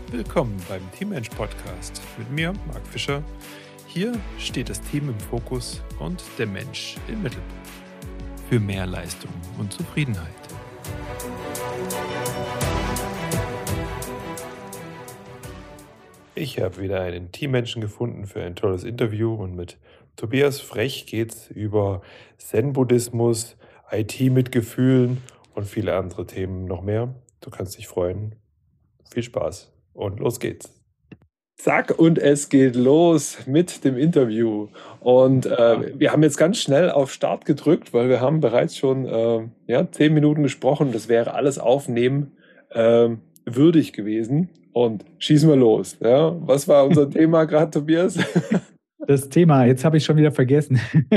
Willkommen beim Teammensch Podcast mit mir, Marc Fischer. Hier steht das Team im Fokus und der Mensch im Mittelpunkt. Für mehr Leistung und Zufriedenheit. Ich habe wieder einen Teammenschen gefunden für ein tolles Interview und mit Tobias Frech geht es über Zen-Buddhismus, IT mit Gefühlen und viele andere Themen noch mehr. Du kannst dich freuen. Viel Spaß und los geht's. Zack, und es geht los mit dem Interview. Und wir haben jetzt ganz schnell auf Start gedrückt, weil wir haben bereits schon 10 Minuten gesprochen. Das wäre alles aufnehmen würdig gewesen. Und schießen wir los. Ja? Was war unser Thema gerade, Tobias? Das Thema, jetzt habe ich schon wieder vergessen.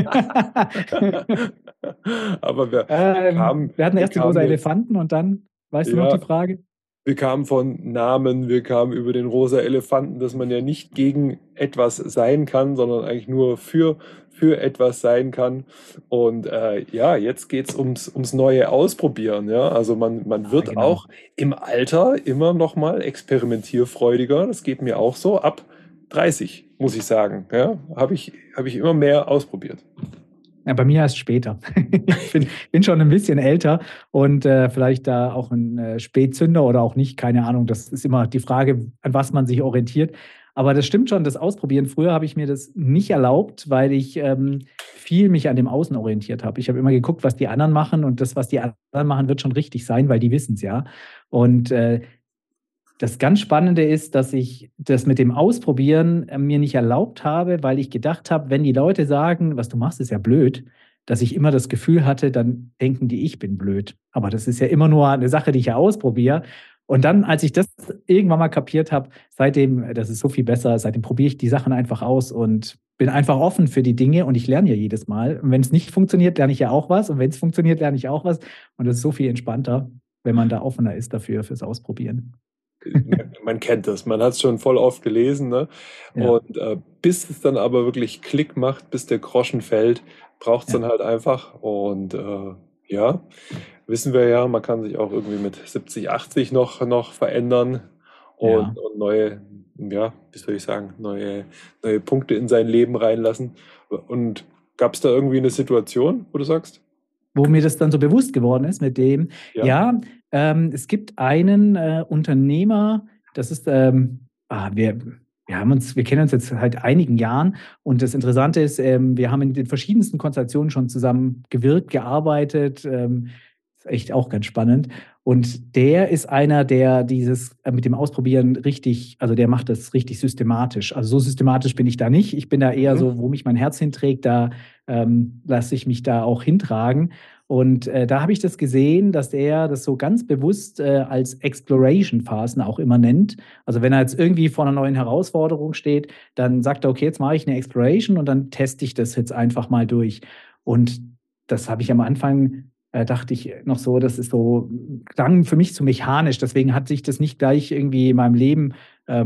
Aber wir hatten erst den rosa Elefanten und dann, weißt du noch die Frage? Wir kamen von Namen, wir kamen über den rosa Elefanten, dass man ja nicht gegen etwas sein kann, sondern eigentlich nur für etwas sein kann. Und jetzt geht es ums neue Ausprobieren. Ja? Also man wird auch im Alter immer noch mal experimentierfreudiger. Das geht mir auch so. Ab 30, muss ich sagen. Ja? Habe ich immer mehr ausprobiert. Ja, bei mir erst später. Ich bin schon ein bisschen älter und vielleicht da auch ein Spätzünder oder auch nicht, keine Ahnung. Das ist immer die Frage, an was man sich orientiert. Aber das stimmt schon, das Ausprobieren. Früher habe ich mir das nicht erlaubt, weil ich viel mich an dem Außen orientiert habe. Ich habe immer geguckt, was die anderen machen und das, was die anderen machen, wird schon richtig sein, weil die wissen es ja. Und das ganz Spannende ist, dass ich das mit dem Ausprobieren mir nicht erlaubt habe, weil ich gedacht habe, wenn die Leute sagen, was du machst, ist ja blöd, dass ich immer das Gefühl hatte, dann denken die, ich bin blöd. Aber das ist ja immer nur eine Sache, die ich ja ausprobiere. Und dann, als ich das irgendwann mal kapiert habe, seitdem, das ist so viel besser, seitdem probiere ich die Sachen einfach aus und bin einfach offen für die Dinge und ich lerne ja jedes Mal. Und wenn es nicht funktioniert, lerne ich ja auch was. Und wenn es funktioniert, lerne ich auch was. Und das ist so viel entspannter, wenn man da offener ist dafür, fürs Ausprobieren. Man kennt das, man hat es schon voll oft gelesen, ne? Ja. Und bis es dann aber wirklich Klick macht, bis der Groschen fällt, braucht es dann halt einfach. Und wissen wir ja, man kann sich auch irgendwie mit 70, 80 noch verändern und neue, wie soll ich sagen, neue Punkte in sein Leben reinlassen. Und gab es da irgendwie eine Situation, wo du sagst? Wo mir das dann so bewusst geworden ist mit dem, es gibt einen Unternehmer, das ist, wir kennen uns jetzt seit einigen Jahren und das Interessante ist, wir haben in den verschiedensten Konstellationen schon zusammen gewirkt, gearbeitet, ist echt auch ganz spannend. Und der ist einer, der dieses mit dem Ausprobieren der macht das richtig systematisch. Also so systematisch bin ich da nicht. Ich bin da eher so, wo mich mein Herz hinträgt, da lasse ich mich da auch hintragen. Und da habe ich das gesehen, dass er das so ganz bewusst als Exploration-Phasen auch immer nennt. Also wenn er jetzt irgendwie vor einer neuen Herausforderung steht, dann sagt er, okay, jetzt mache ich eine Exploration und dann teste ich das jetzt einfach mal durch. Und das habe ich am Anfang dachte ich noch so, das ist so, klang für mich zu mechanisch, deswegen hat sich das nicht gleich irgendwie in meinem Leben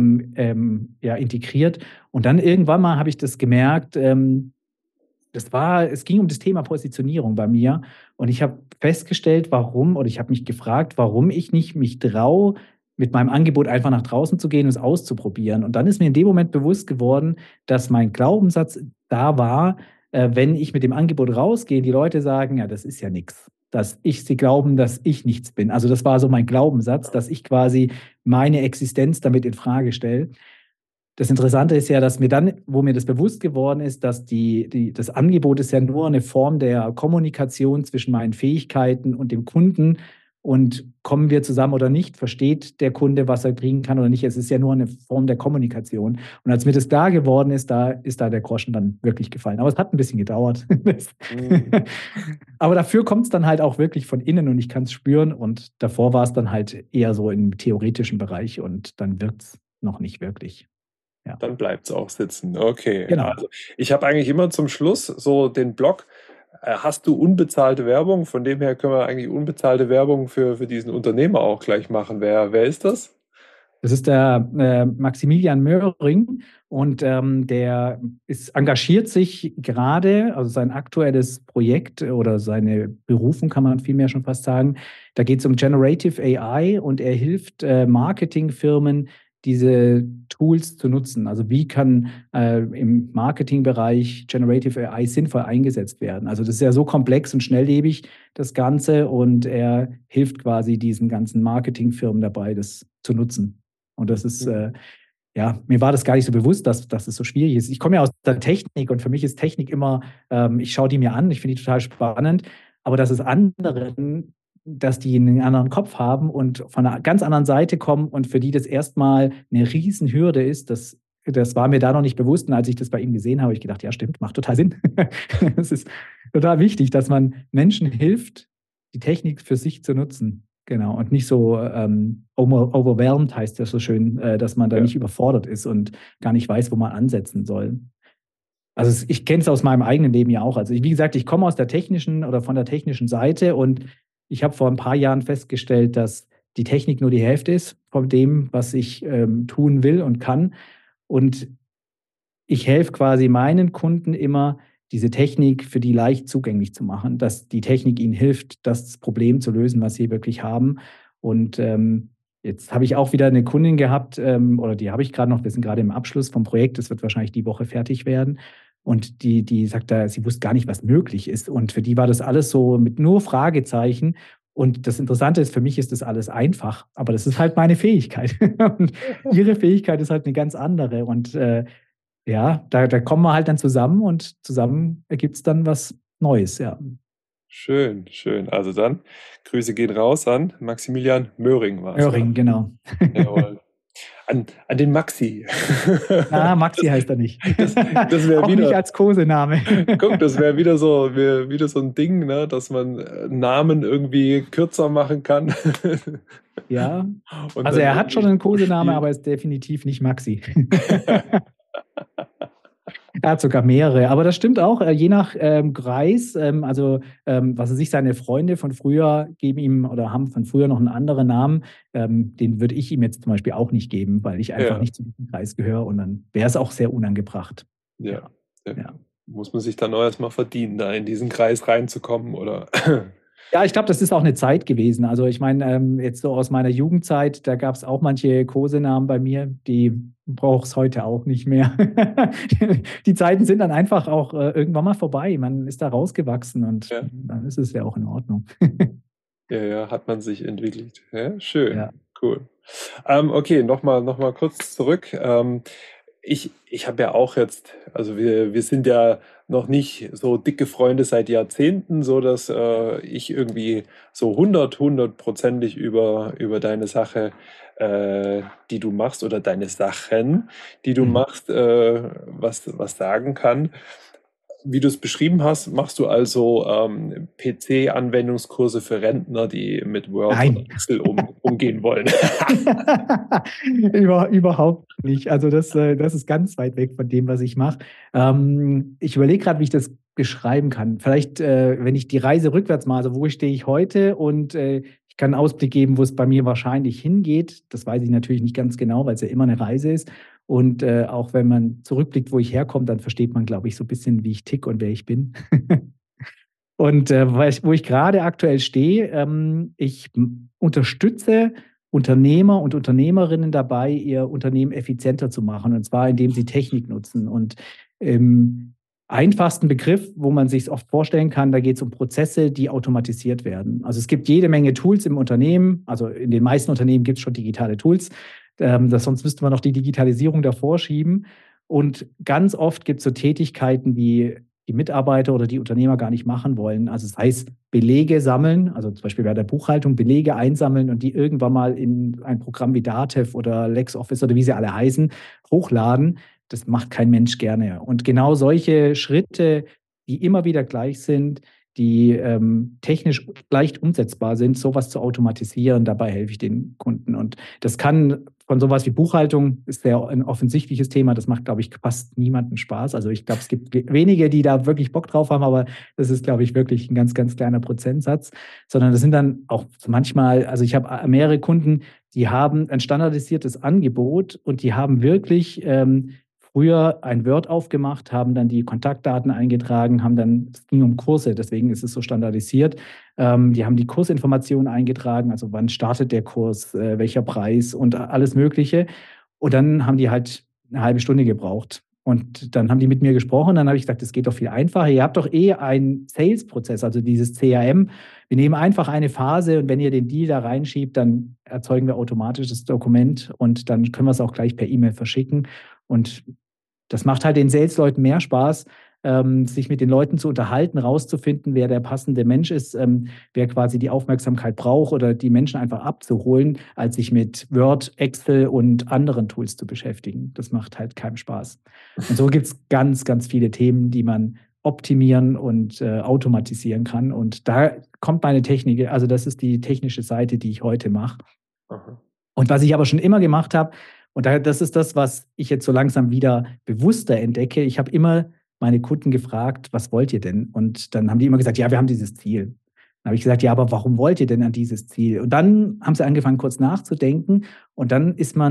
integriert. Und dann irgendwann mal habe ich das gemerkt, es ging um das Thema Positionierung bei mir und ich habe festgestellt, ich habe mich gefragt, warum ich nicht mich traue, mit meinem Angebot einfach nach draußen zu gehen und es auszuprobieren. Und dann ist mir in dem Moment bewusst geworden, dass mein Glaubenssatz da war, wenn ich mit dem Angebot rausgehe, die Leute sagen, ja, das ist ja nichts. Sie glauben, dass ich nichts bin. Also das war so mein Glaubenssatz, dass ich quasi meine Existenz damit in Frage stelle. Das Interessante ist ja, dass wo mir das bewusst geworden ist, dass das Angebot ist ja nur eine Form der Kommunikation zwischen meinen Fähigkeiten und dem Kunden. Und kommen wir zusammen oder nicht, versteht der Kunde, was er kriegen kann oder nicht. Es ist ja nur eine Form der Kommunikation. Und als mir das klar geworden ist, da ist da der Groschen dann wirklich gefallen. Aber es hat ein bisschen gedauert. Aber dafür kommt es dann halt auch wirklich von innen und ich kann es spüren. Und davor war es dann halt eher so im theoretischen Bereich und dann wirkt es noch nicht wirklich. Ja. Dann bleibt es auch sitzen. Okay. Genau. Also ich habe eigentlich immer zum Schluss so den Blog, hast du unbezahlte Werbung? Von dem her können wir eigentlich unbezahlte Werbung für diesen Unternehmer auch gleich machen. Wer ist das? Das ist der Maximilian Möhring und der engagiert sich gerade, also sein aktuelles Projekt oder seine Berufung kann man vielmehr schon fast sagen, da geht es um Generative AI und er hilft Marketingfirmen, diese Tools zu nutzen. Also wie kann im Marketingbereich Generative AI sinnvoll eingesetzt werden? Also das ist ja so komplex und schnelllebig, das Ganze, und er hilft quasi diesen ganzen Marketingfirmen dabei, das zu nutzen. Und das ist, ja, mir war das gar nicht so bewusst, dass es so schwierig ist. Ich komme ja aus der Technik und für mich ist Technik immer, ich schaue die mir an, ich finde die total spannend, aber dass es anderen, dass die einen anderen Kopf haben und von einer ganz anderen Seite kommen und für die das erstmal eine Riesenhürde ist, das war mir da noch nicht bewusst. Und als ich das bei ihm gesehen habe, habe ich gedacht, ja, stimmt, macht total Sinn. Es ist total wichtig, dass man Menschen hilft, die Technik für sich zu nutzen. Genau, und nicht so overwhelmed, heißt das so schön, dass man da nicht überfordert ist und gar nicht weiß, wo man ansetzen soll. Also ich kenne es aus meinem eigenen Leben ja auch. Also wie gesagt, ich komme aus der technischen oder von der technischen Seite, und ich habe vor ein paar Jahren festgestellt, dass die Technik nur die Hälfte ist von dem, was ich tun will und kann. Und ich helfe quasi meinen Kunden immer, diese Technik für die leicht zugänglich zu machen, dass die Technik ihnen hilft, das Problem zu lösen, was sie wirklich haben. Und jetzt habe ich auch wieder eine Kundin gehabt, oder die habe ich gerade noch, wir sind gerade im Abschluss vom Projekt, das wird wahrscheinlich die Woche fertig werden. Und die sagt da, sie wusste gar nicht, was möglich ist. Und für die war das alles so mit nur Fragezeichen. Und das Interessante ist, für mich ist das alles einfach, aber das ist halt meine Fähigkeit. Und ihre Fähigkeit ist halt eine ganz andere. Und ja, da kommen wir halt dann zusammen und zusammen ergibt es dann was Neues, ja. Schön, schön. Also dann, Grüße gehen raus an Maximilian Möhring war es. Möhring, genau. Jawohl. An den Maxi. Maxi heißt er nicht. Das wäre auch wieder, nicht als Kosename. Guck, das wäre wieder so ein Ding, ne, dass man Namen irgendwie kürzer machen kann. Ja, Und also dann er hat schon einen Kosename, viel. aber ist definitiv nicht Maxi. Er hat sogar mehrere, aber das stimmt auch, je nach Kreis, was weiß ich, seine Freunde von früher geben ihm oder haben von früher noch einen anderen Namen, den würde ich ihm jetzt zum Beispiel auch nicht geben, weil ich einfach nicht zu diesem Kreis gehöre, und dann wäre es auch sehr unangebracht. Ja. Muss man sich dann auch erstmal verdienen, da in diesen Kreis reinzukommen, oder? Ja, ich glaube, das ist auch eine Zeit gewesen. Also ich meine, jetzt so aus meiner Jugendzeit, da gab es auch manche Kosenamen bei mir, die brauche es heute auch nicht mehr. Die Zeiten sind dann einfach auch irgendwann mal vorbei. Man ist da rausgewachsen und dann ist es ja auch in Ordnung. Ja, hat man sich entwickelt. Ja, schön, Ja. cool. Okay, noch mal kurz zurück. Ich habe ja auch jetzt, also wir sind ja noch nicht so dicke Freunde seit Jahrzehnten, so dass ich irgendwie so hundertprozentig über deine Sache, die du machst, oder deine Sachen, die du machst, was sagen kann. Wie du es beschrieben hast, machst du also PC-Anwendungskurse für Rentner, die mit Word Nein. oder Excel umgehen wollen. Überhaupt nicht. Also das ist ganz weit weg von dem, was ich mache. Ich überlege gerade, wie ich das beschreiben kann. Vielleicht, wenn ich die Reise rückwärts mache, also wo stehe ich heute, und ich kann einen Ausblick geben, wo es bei mir wahrscheinlich hingeht. Das weiß ich natürlich nicht ganz genau, weil es ja immer eine Reise ist. Und auch wenn man zurückblickt, wo ich herkomme, dann versteht man, glaube ich, so ein bisschen, wie ich ticke und wer ich bin. Und wo ich gerade aktuell stehe, ich unterstütze Unternehmer und Unternehmerinnen dabei, ihr Unternehmen effizienter zu machen, und zwar indem sie Technik nutzen. Und im einfachsten Begriff, wo man sich es oft vorstellen kann, da geht es um Prozesse, die automatisiert werden. Also es gibt jede Menge Tools im Unternehmen, also in den meisten Unternehmen gibt es schon digitale Tools, sonst müsste man noch die Digitalisierung davor schieben. Und ganz oft gibt es so Tätigkeiten, die die Mitarbeiter oder die Unternehmer gar nicht machen wollen. Also das heißt, Belege sammeln, also zum Beispiel bei der Buchhaltung Belege einsammeln und die irgendwann mal in ein Programm wie Datev oder LexOffice oder wie sie alle heißen, hochladen. Das macht kein Mensch gerne. Und genau solche Schritte, die immer wieder gleich sind, die technisch leicht umsetzbar sind, sowas zu automatisieren, dabei helfe ich den Kunden. Und das kann von sowas wie Buchhaltung, ist ja ein offensichtliches Thema, das macht, glaube ich, fast niemandem Spaß. Also ich glaube, es gibt wenige, die da wirklich Bock drauf haben, aber das ist, glaube ich, wirklich ein ganz, ganz kleiner Prozentsatz. Sondern das sind dann auch manchmal, also ich habe mehrere Kunden, die haben ein standardisiertes Angebot und die haben wirklich früher ein Word aufgemacht, haben dann die Kontaktdaten eingetragen, es ging um Kurse, deswegen ist es so standardisiert. Die haben die Kursinformationen eingetragen, also wann startet der Kurs, welcher Preis und alles Mögliche. Und dann haben die halt eine halbe Stunde gebraucht. Und dann haben die mit mir gesprochen. Dann habe ich gesagt, das geht doch viel einfacher. Ihr habt doch einen Sales-Prozess, also dieses CRM. Wir nehmen einfach eine Phase und wenn ihr den Deal da reinschiebt, dann erzeugen wir automatisch das Dokument und dann können wir es auch gleich per E-Mail verschicken. Und das macht halt den Sales-Leuten mehr Spaß, sich mit den Leuten zu unterhalten, rauszufinden, wer der passende Mensch ist, wer quasi die Aufmerksamkeit braucht oder die Menschen einfach abzuholen, als sich mit Word, Excel und anderen Tools zu beschäftigen. Das macht halt keinen Spaß. Und so gibt es ganz, ganz viele Themen, die man optimieren und automatisieren kann. Und da kommt meine Technik, also das ist die technische Seite, die ich heute mache. Aha. Und was ich aber schon immer gemacht habe, und das ist das, was ich jetzt so langsam wieder bewusster entdecke. Ich habe immer meine Kunden gefragt, was wollt ihr denn? Und dann haben die immer gesagt, ja, wir haben dieses Ziel. Dann habe ich gesagt, ja, aber warum wollt ihr denn an dieses Ziel? Und dann haben sie angefangen, kurz nachzudenken. Und dann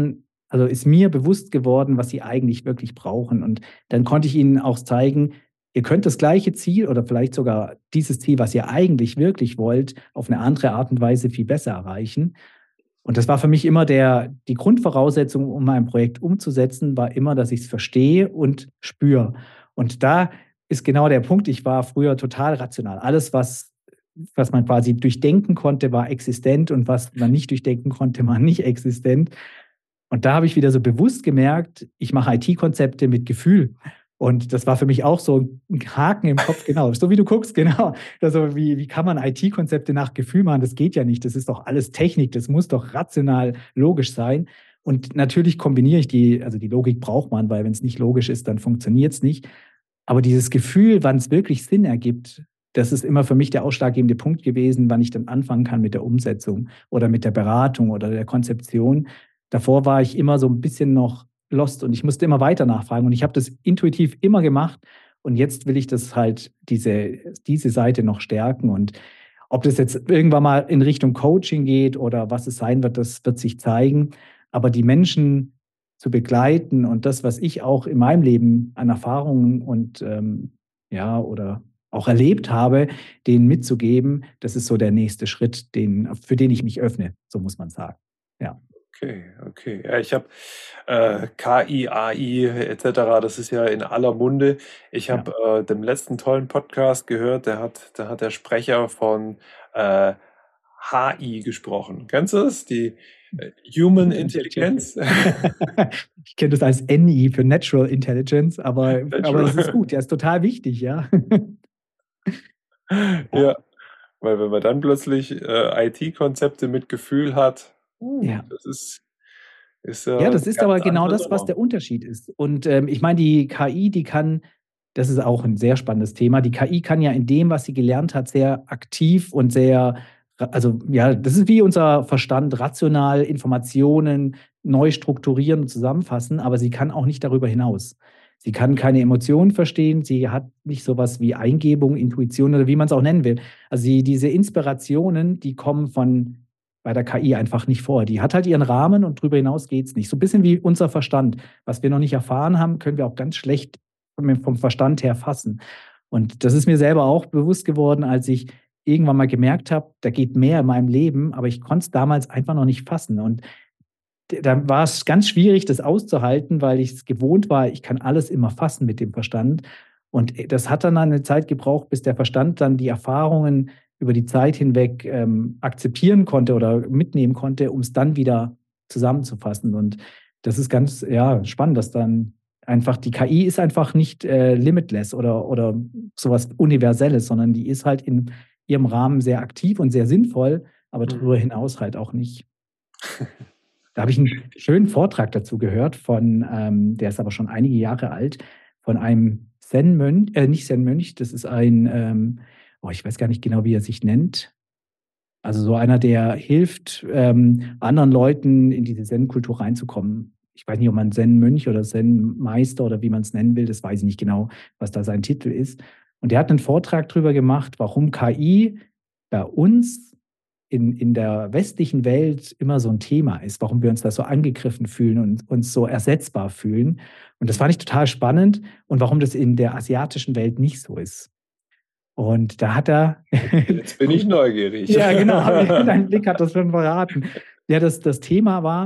ist mir bewusst geworden, was sie eigentlich wirklich brauchen. Und dann konnte ich ihnen auch zeigen, ihr könnt das gleiche Ziel oder vielleicht sogar dieses Ziel, was ihr eigentlich wirklich wollt, auf eine andere Art und Weise viel besser erreichen. Und das war für mich immer die Grundvoraussetzung, um ein Projekt umzusetzen, war immer, dass ich es verstehe und spüre. Und da ist genau der Punkt. Ich war früher total rational. Alles, was man quasi durchdenken konnte, war existent und was man nicht durchdenken konnte, war nicht existent. Und da habe ich wieder so bewusst gemerkt, ich mache IT-Konzepte mit Gefühl. Und das war für mich auch so ein Haken im Kopf, genau. So wie du guckst, genau. Also wie kann man IT-Konzepte nach Gefühl machen? Das geht ja nicht. Das ist doch alles Technik. Das muss doch rational logisch sein. Und natürlich kombiniere ich also die Logik braucht man, weil wenn es nicht logisch ist, dann funktioniert es nicht. Aber dieses Gefühl, wann es wirklich Sinn ergibt, das ist immer für mich der ausschlaggebende Punkt gewesen, wann ich dann anfangen kann mit der Umsetzung oder mit der Beratung oder der Konzeption. Davor war ich immer so ein bisschen noch lost und ich musste immer weiter nachfragen und ich habe das intuitiv immer gemacht und jetzt will ich das halt diese Seite noch stärken und ob das jetzt irgendwann mal in Richtung Coaching geht oder was es sein wird, das wird sich zeigen. Aber die Menschen zu begleiten und das, was ich auch in meinem Leben an Erfahrungen und ja, oder auch erlebt habe, denen mitzugeben, das ist so der nächste Schritt, für den ich mich öffne, so muss man sagen. Ja. Okay. Ja, ich habe KI, AI etc., das ist ja in aller Munde. Ich Ja. habe den letzten tollen Podcast gehört, da hat der Sprecher von HI gesprochen. Kennst du das? Die Human Intelligence? Ich kenne das als NI für Natural Intelligence, aber es ist gut, ja, ist total wichtig, ja. Ja, weil wenn man dann plötzlich IT-Konzepte mit Gefühl hat, Ja. das ist Ja, eine das ist ganz aber genau andere das, was Nummer. der Unterschied ist. Und ich meine, die KI, das ist auch ein sehr spannendes Thema. Die KI kann ja in dem, was sie gelernt hat, sehr aktiv und also ja, das ist wie unser Verstand, rational Informationen neu strukturieren und zusammenfassen, aber sie kann auch nicht darüber hinaus. Sie kann keine Emotionen verstehen, sie hat nicht sowas wie Eingebung, Intuition oder wie man es auch nennen will. Also diese Inspirationen, die kommen bei der KI einfach nicht vor. Die hat halt ihren Rahmen und darüber hinaus geht es nicht. So ein bisschen wie unser Verstand. Was wir noch nicht erfahren haben, können wir auch ganz schlecht vom Verstand her fassen. Und das ist mir selber auch bewusst geworden, als ich irgendwann mal gemerkt habe, da geht mehr in meinem Leben, aber ich konnte es damals einfach noch nicht fassen. Und da war es ganz schwierig, das auszuhalten, weil ich es gewohnt war, ich kann alles immer fassen mit dem Verstand. Und das hat dann eine Zeit gebraucht, bis der Verstand dann die Erfahrungen über die Zeit hinweg akzeptieren konnte oder mitnehmen konnte, um es dann wieder zusammenzufassen. Und das ist ganz ja, spannend, dass dann einfach die KI ist einfach nicht limitless oder sowas Universelles, sondern die ist halt in ihrem Rahmen sehr aktiv und sehr sinnvoll, aber darüber hinaus halt auch nicht. Da habe ich einen schönen Vortrag dazu gehört der ist aber schon einige Jahre alt, von einem Zen-Mönch, nicht Zen-Mönch, das ist ich weiß gar nicht genau, wie er sich nennt. Also so einer, der hilft, anderen Leuten in diese Zen-Kultur reinzukommen. Ich weiß nicht, ob man Zen-Mönch oder Zen-Meister oder wie man es nennen will, das weiß ich nicht genau, was da sein Titel ist. Und der hat einen Vortrag darüber gemacht, warum KI bei uns in der westlichen Welt immer so ein Thema ist, warum wir uns da so angegriffen fühlen und uns so ersetzbar fühlen. Und das fand ich total spannend und warum das in der asiatischen Welt nicht so ist. Und da hat er. Jetzt bin ich neugierig. Ja, genau, dein Blick hat das schon verraten. Ja, das Thema war,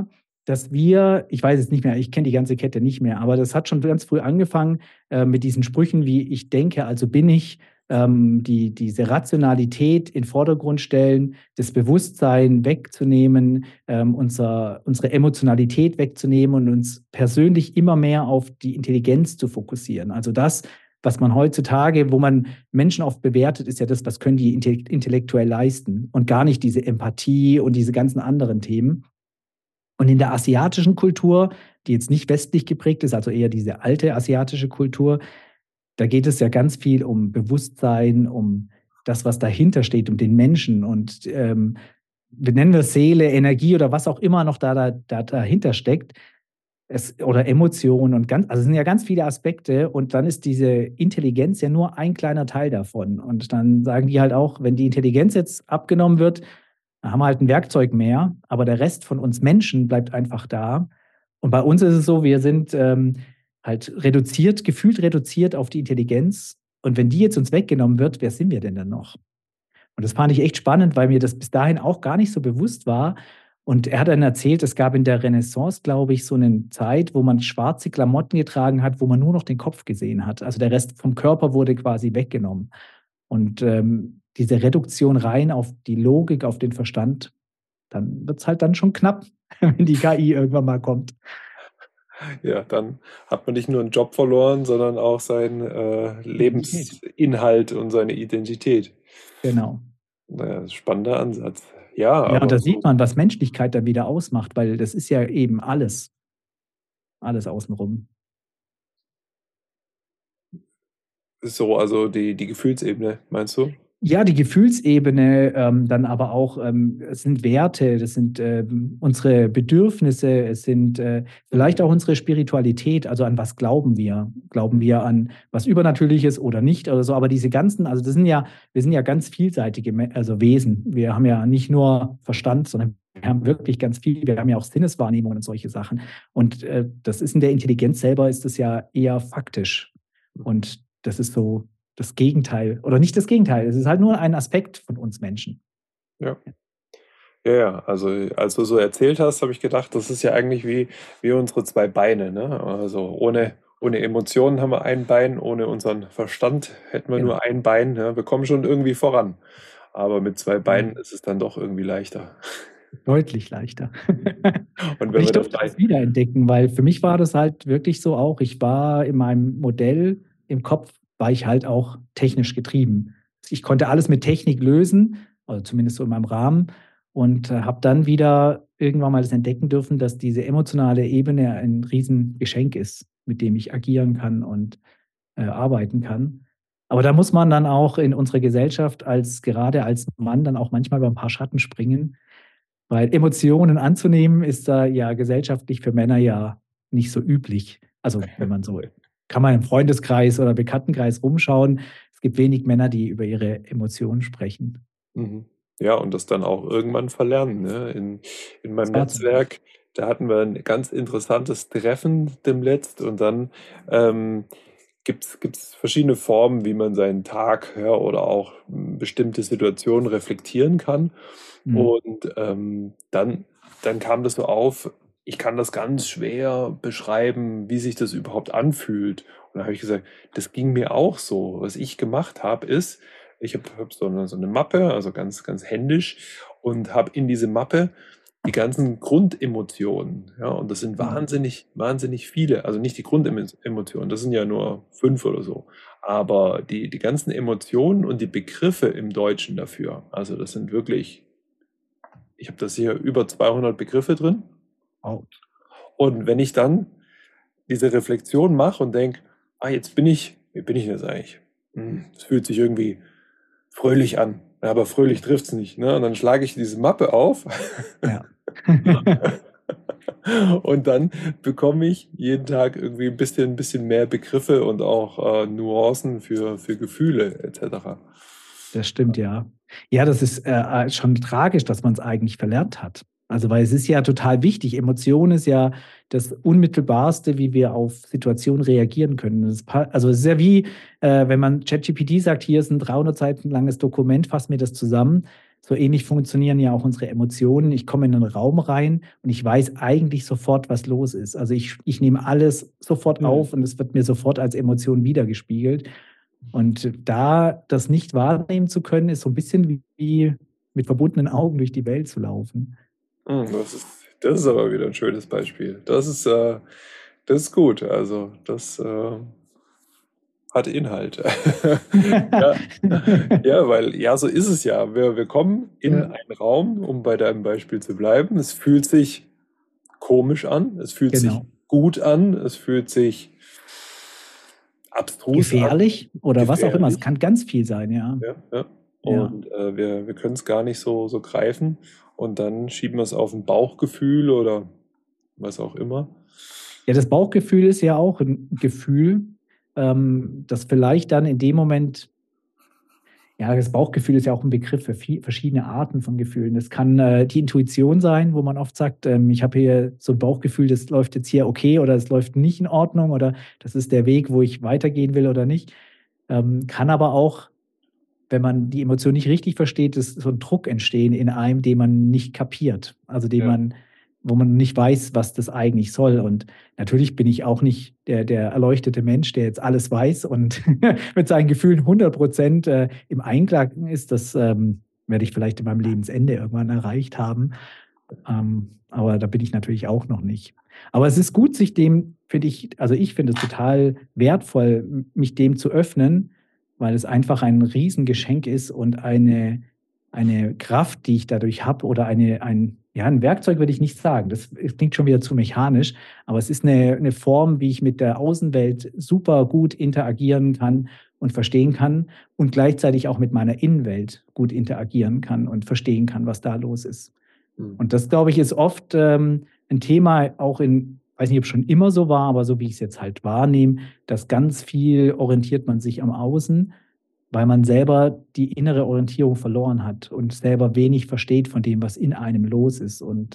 dass ich weiß es nicht mehr, ich kenne die ganze Kette nicht mehr, aber das hat schon ganz früh angefangen mit diesen Sprüchen wie ich denke, also bin ich, diese Rationalität in den Vordergrund stellen, das Bewusstsein wegzunehmen, unsere Emotionalität wegzunehmen und uns persönlich immer mehr auf die Intelligenz zu fokussieren. Also das, was man heutzutage, wo man Menschen oft bewertet, ist ja das, was können die intellektuell leisten und gar nicht diese Empathie und diese ganzen anderen Themen. Und in der asiatischen Kultur, die jetzt nicht westlich geprägt ist, also eher diese alte asiatische Kultur, da geht es ja ganz viel um Bewusstsein, um das, was dahinter steht, um den Menschen und wir nennen das Seele, Energie oder was auch immer noch dahinter steckt. Oder Emotionen und also es sind ja ganz viele Aspekte und dann ist diese Intelligenz ja nur ein kleiner Teil davon. Und dann sagen die halt auch, wenn die Intelligenz jetzt abgenommen wird, dann haben wir halt ein Werkzeug mehr, aber der Rest von uns Menschen bleibt einfach da. Und bei uns ist es so, wir sind halt gefühlt reduziert auf die Intelligenz. Und wenn die jetzt uns weggenommen wird, wer sind wir denn dann noch? Und das fand ich echt spannend, weil mir das bis dahin auch gar nicht so bewusst war. Und er hat dann erzählt, es gab in der Renaissance, glaube ich, so eine Zeit, wo man schwarze Klamotten getragen hat, wo man nur noch den Kopf gesehen hat. Also der Rest vom Körper wurde quasi weggenommen. Und diese Reduktion rein auf die Logik, auf den Verstand, dann wird es halt dann schon knapp, wenn die KI irgendwann mal kommt. Ja, dann hat man nicht nur einen Job verloren, sondern auch seinen Lebensinhalt und seine Identität. Genau. Naja, spannender Ansatz. Ja, Ja, aber und da sieht man, was Menschlichkeit dann wieder ausmacht, weil das ist ja eben alles außenrum. so, also die Gefühlsebene, meinst du? Ja, die Gefühlsebene, dann aber auch, es sind Werte, das sind unsere Bedürfnisse, es sind vielleicht auch unsere Spiritualität, also an was glauben wir? Glauben wir an was Übernatürliches oder nicht oder so? Aber diese ganzen, also wir sind ja ganz vielseitige also Wesen. Wir haben ja nicht nur Verstand, sondern wir haben wirklich ganz viel, wir haben ja auch Sinneswahrnehmungen und solche Sachen. Und das ist in der Intelligenz selber, ist das ja eher faktisch. Und das ist so das Gegenteil. Oder nicht das Gegenteil, es ist halt nur ein Aspekt von uns Menschen. Ja. Ja, also als du so erzählt hast, habe ich gedacht, das ist ja eigentlich wie unsere zwei Beine, ne? Also ohne Emotionen haben wir ein Bein, ohne unseren Verstand hätten wir Genau. nur ein Bein. Ja? Wir kommen schon irgendwie voran. Aber mit zwei Beinen ist es dann doch irgendwie leichter. Deutlich leichter. Und Und ich durfte das wiederentdecken, weil für mich war das halt wirklich so auch, ich war in meinem Modell im Kopf, war ich halt auch technisch getrieben. Ich konnte alles mit Technik lösen, also zumindest so in meinem Rahmen, und habe dann wieder irgendwann mal das entdecken dürfen, dass diese emotionale Ebene ein Riesengeschenk ist, mit dem ich agieren kann und arbeiten kann. Aber da muss man dann auch in unserer Gesellschaft gerade als Mann dann auch manchmal über ein paar Schatten springen, weil Emotionen anzunehmen ist da ja gesellschaftlich für Männer ja nicht so üblich. Also wenn man so, kann man im Freundeskreis oder Bekanntenkreis rumschauen. Es gibt wenig Männer, die über ihre Emotionen sprechen. Mhm. Ja, und das dann auch irgendwann verlernen. Ne? In meinem Das war so. Netzwerk, da hatten wir ein ganz interessantes Treffen demnächst und dann gibt's verschiedene Formen, wie man seinen Tag oder auch bestimmte Situationen reflektieren kann. Mhm. Und dann kam das so auf, ich kann das ganz schwer beschreiben, wie sich das überhaupt anfühlt. Und da habe ich gesagt, das ging mir auch so. Was ich gemacht habe, ist, ich hab so eine Mappe, also ganz, ganz händisch, und habe in diese Mappe die ganzen Grundemotionen. Ja, und das sind wahnsinnig, wahnsinnig viele. Also nicht die Grundemotionen, das sind ja nur 5 oder so. Aber die ganzen Emotionen und die Begriffe im Deutschen dafür, also das sind wirklich, ich habe das hier über 200 Begriffe drin. Oh. Und wenn ich dann diese Reflexion mache und denke, jetzt wie bin ich denn jetzt eigentlich? Es fühlt sich irgendwie fröhlich an. Ja, aber fröhlich trifft es nicht. Ne? Und dann schlage ich diese Mappe auf. Ja. Und dann bekomme ich jeden Tag irgendwie ein bisschen mehr Begriffe und auch Nuancen für Gefühle etc. Das stimmt, ja. Ja, das ist schon tragisch, dass man es eigentlich verlernt hat. Also, weil es ist ja total wichtig. Emotion ist ja das Unmittelbarste, wie wir auf Situationen reagieren können. Also, es ist ja wie, wenn man ChatGPT sagt, hier ist ein 300 Seiten langes Dokument, fass mir das zusammen. so ähnlich funktionieren ja auch unsere Emotionen. Ich komme in einen Raum rein und ich weiß eigentlich sofort, was los ist. Also ich nehme alles sofort auf und es wird mir sofort als Emotion wiedergespiegelt. Und da das nicht wahrnehmen zu können, ist so ein bisschen wie mit verbundenen Augen durch die Welt zu laufen. Das ist aber wieder ein schönes Beispiel. Das ist gut. Also das hat Inhalt. Ja, ja, weil ja, so ist es ja. Wir kommen in Ja. einen Raum, um bei deinem Beispiel zu bleiben. Es fühlt sich komisch an, es fühlt sich Genau. gut an, es fühlt sich abstrus an, Gefährlich oder was auch immer. Es gefährlich. kann ganz viel sein, ja. Ja. Ja. Und wir können es gar nicht so greifen. Und dann schieben wir es auf ein Bauchgefühl oder was auch immer. Ja, das Bauchgefühl ist ja auch ein Gefühl, das vielleicht dann in dem Moment, ja, das Bauchgefühl ist ja auch ein Begriff für verschiedene Arten von Gefühlen. Das kann die Intuition sein, wo man oft sagt, ich habe hier so ein Bauchgefühl, das läuft jetzt hier okay oder es läuft nicht in Ordnung oder das ist der Weg, wo ich weitergehen will oder nicht. Kann aber auch, wenn man die Emotion nicht richtig versteht, ist so ein Druck entstehen in einem, den man nicht kapiert. Also wo man nicht weiß, was das eigentlich soll. Und natürlich bin ich auch nicht der erleuchtete Mensch, der jetzt alles weiß und mit seinen Gefühlen 100% im Einklang ist. Das werde ich vielleicht in meinem Lebensende irgendwann erreicht haben. Aber da bin ich natürlich auch noch nicht. Aber es ist gut, sich dem, also ich finde es total wertvoll, mich dem zu öffnen, weil es einfach ein Riesengeschenk ist und eine Kraft, die ich dadurch habe, oder ein Werkzeug würde ich nicht sagen. Das klingt schon wieder zu mechanisch, aber es ist eine Form, wie ich mit der Außenwelt super gut interagieren kann und verstehen kann und gleichzeitig auch mit meiner Innenwelt gut interagieren kann und verstehen kann, was da los ist. Und das, glaube ich, ist oft ein Thema auch weiß nicht, ob es schon immer so war, aber so wie ich es jetzt halt wahrnehme, dass ganz viel orientiert man sich am Außen, weil man selber die innere Orientierung verloren hat und selber wenig versteht von dem, was in einem los ist. Und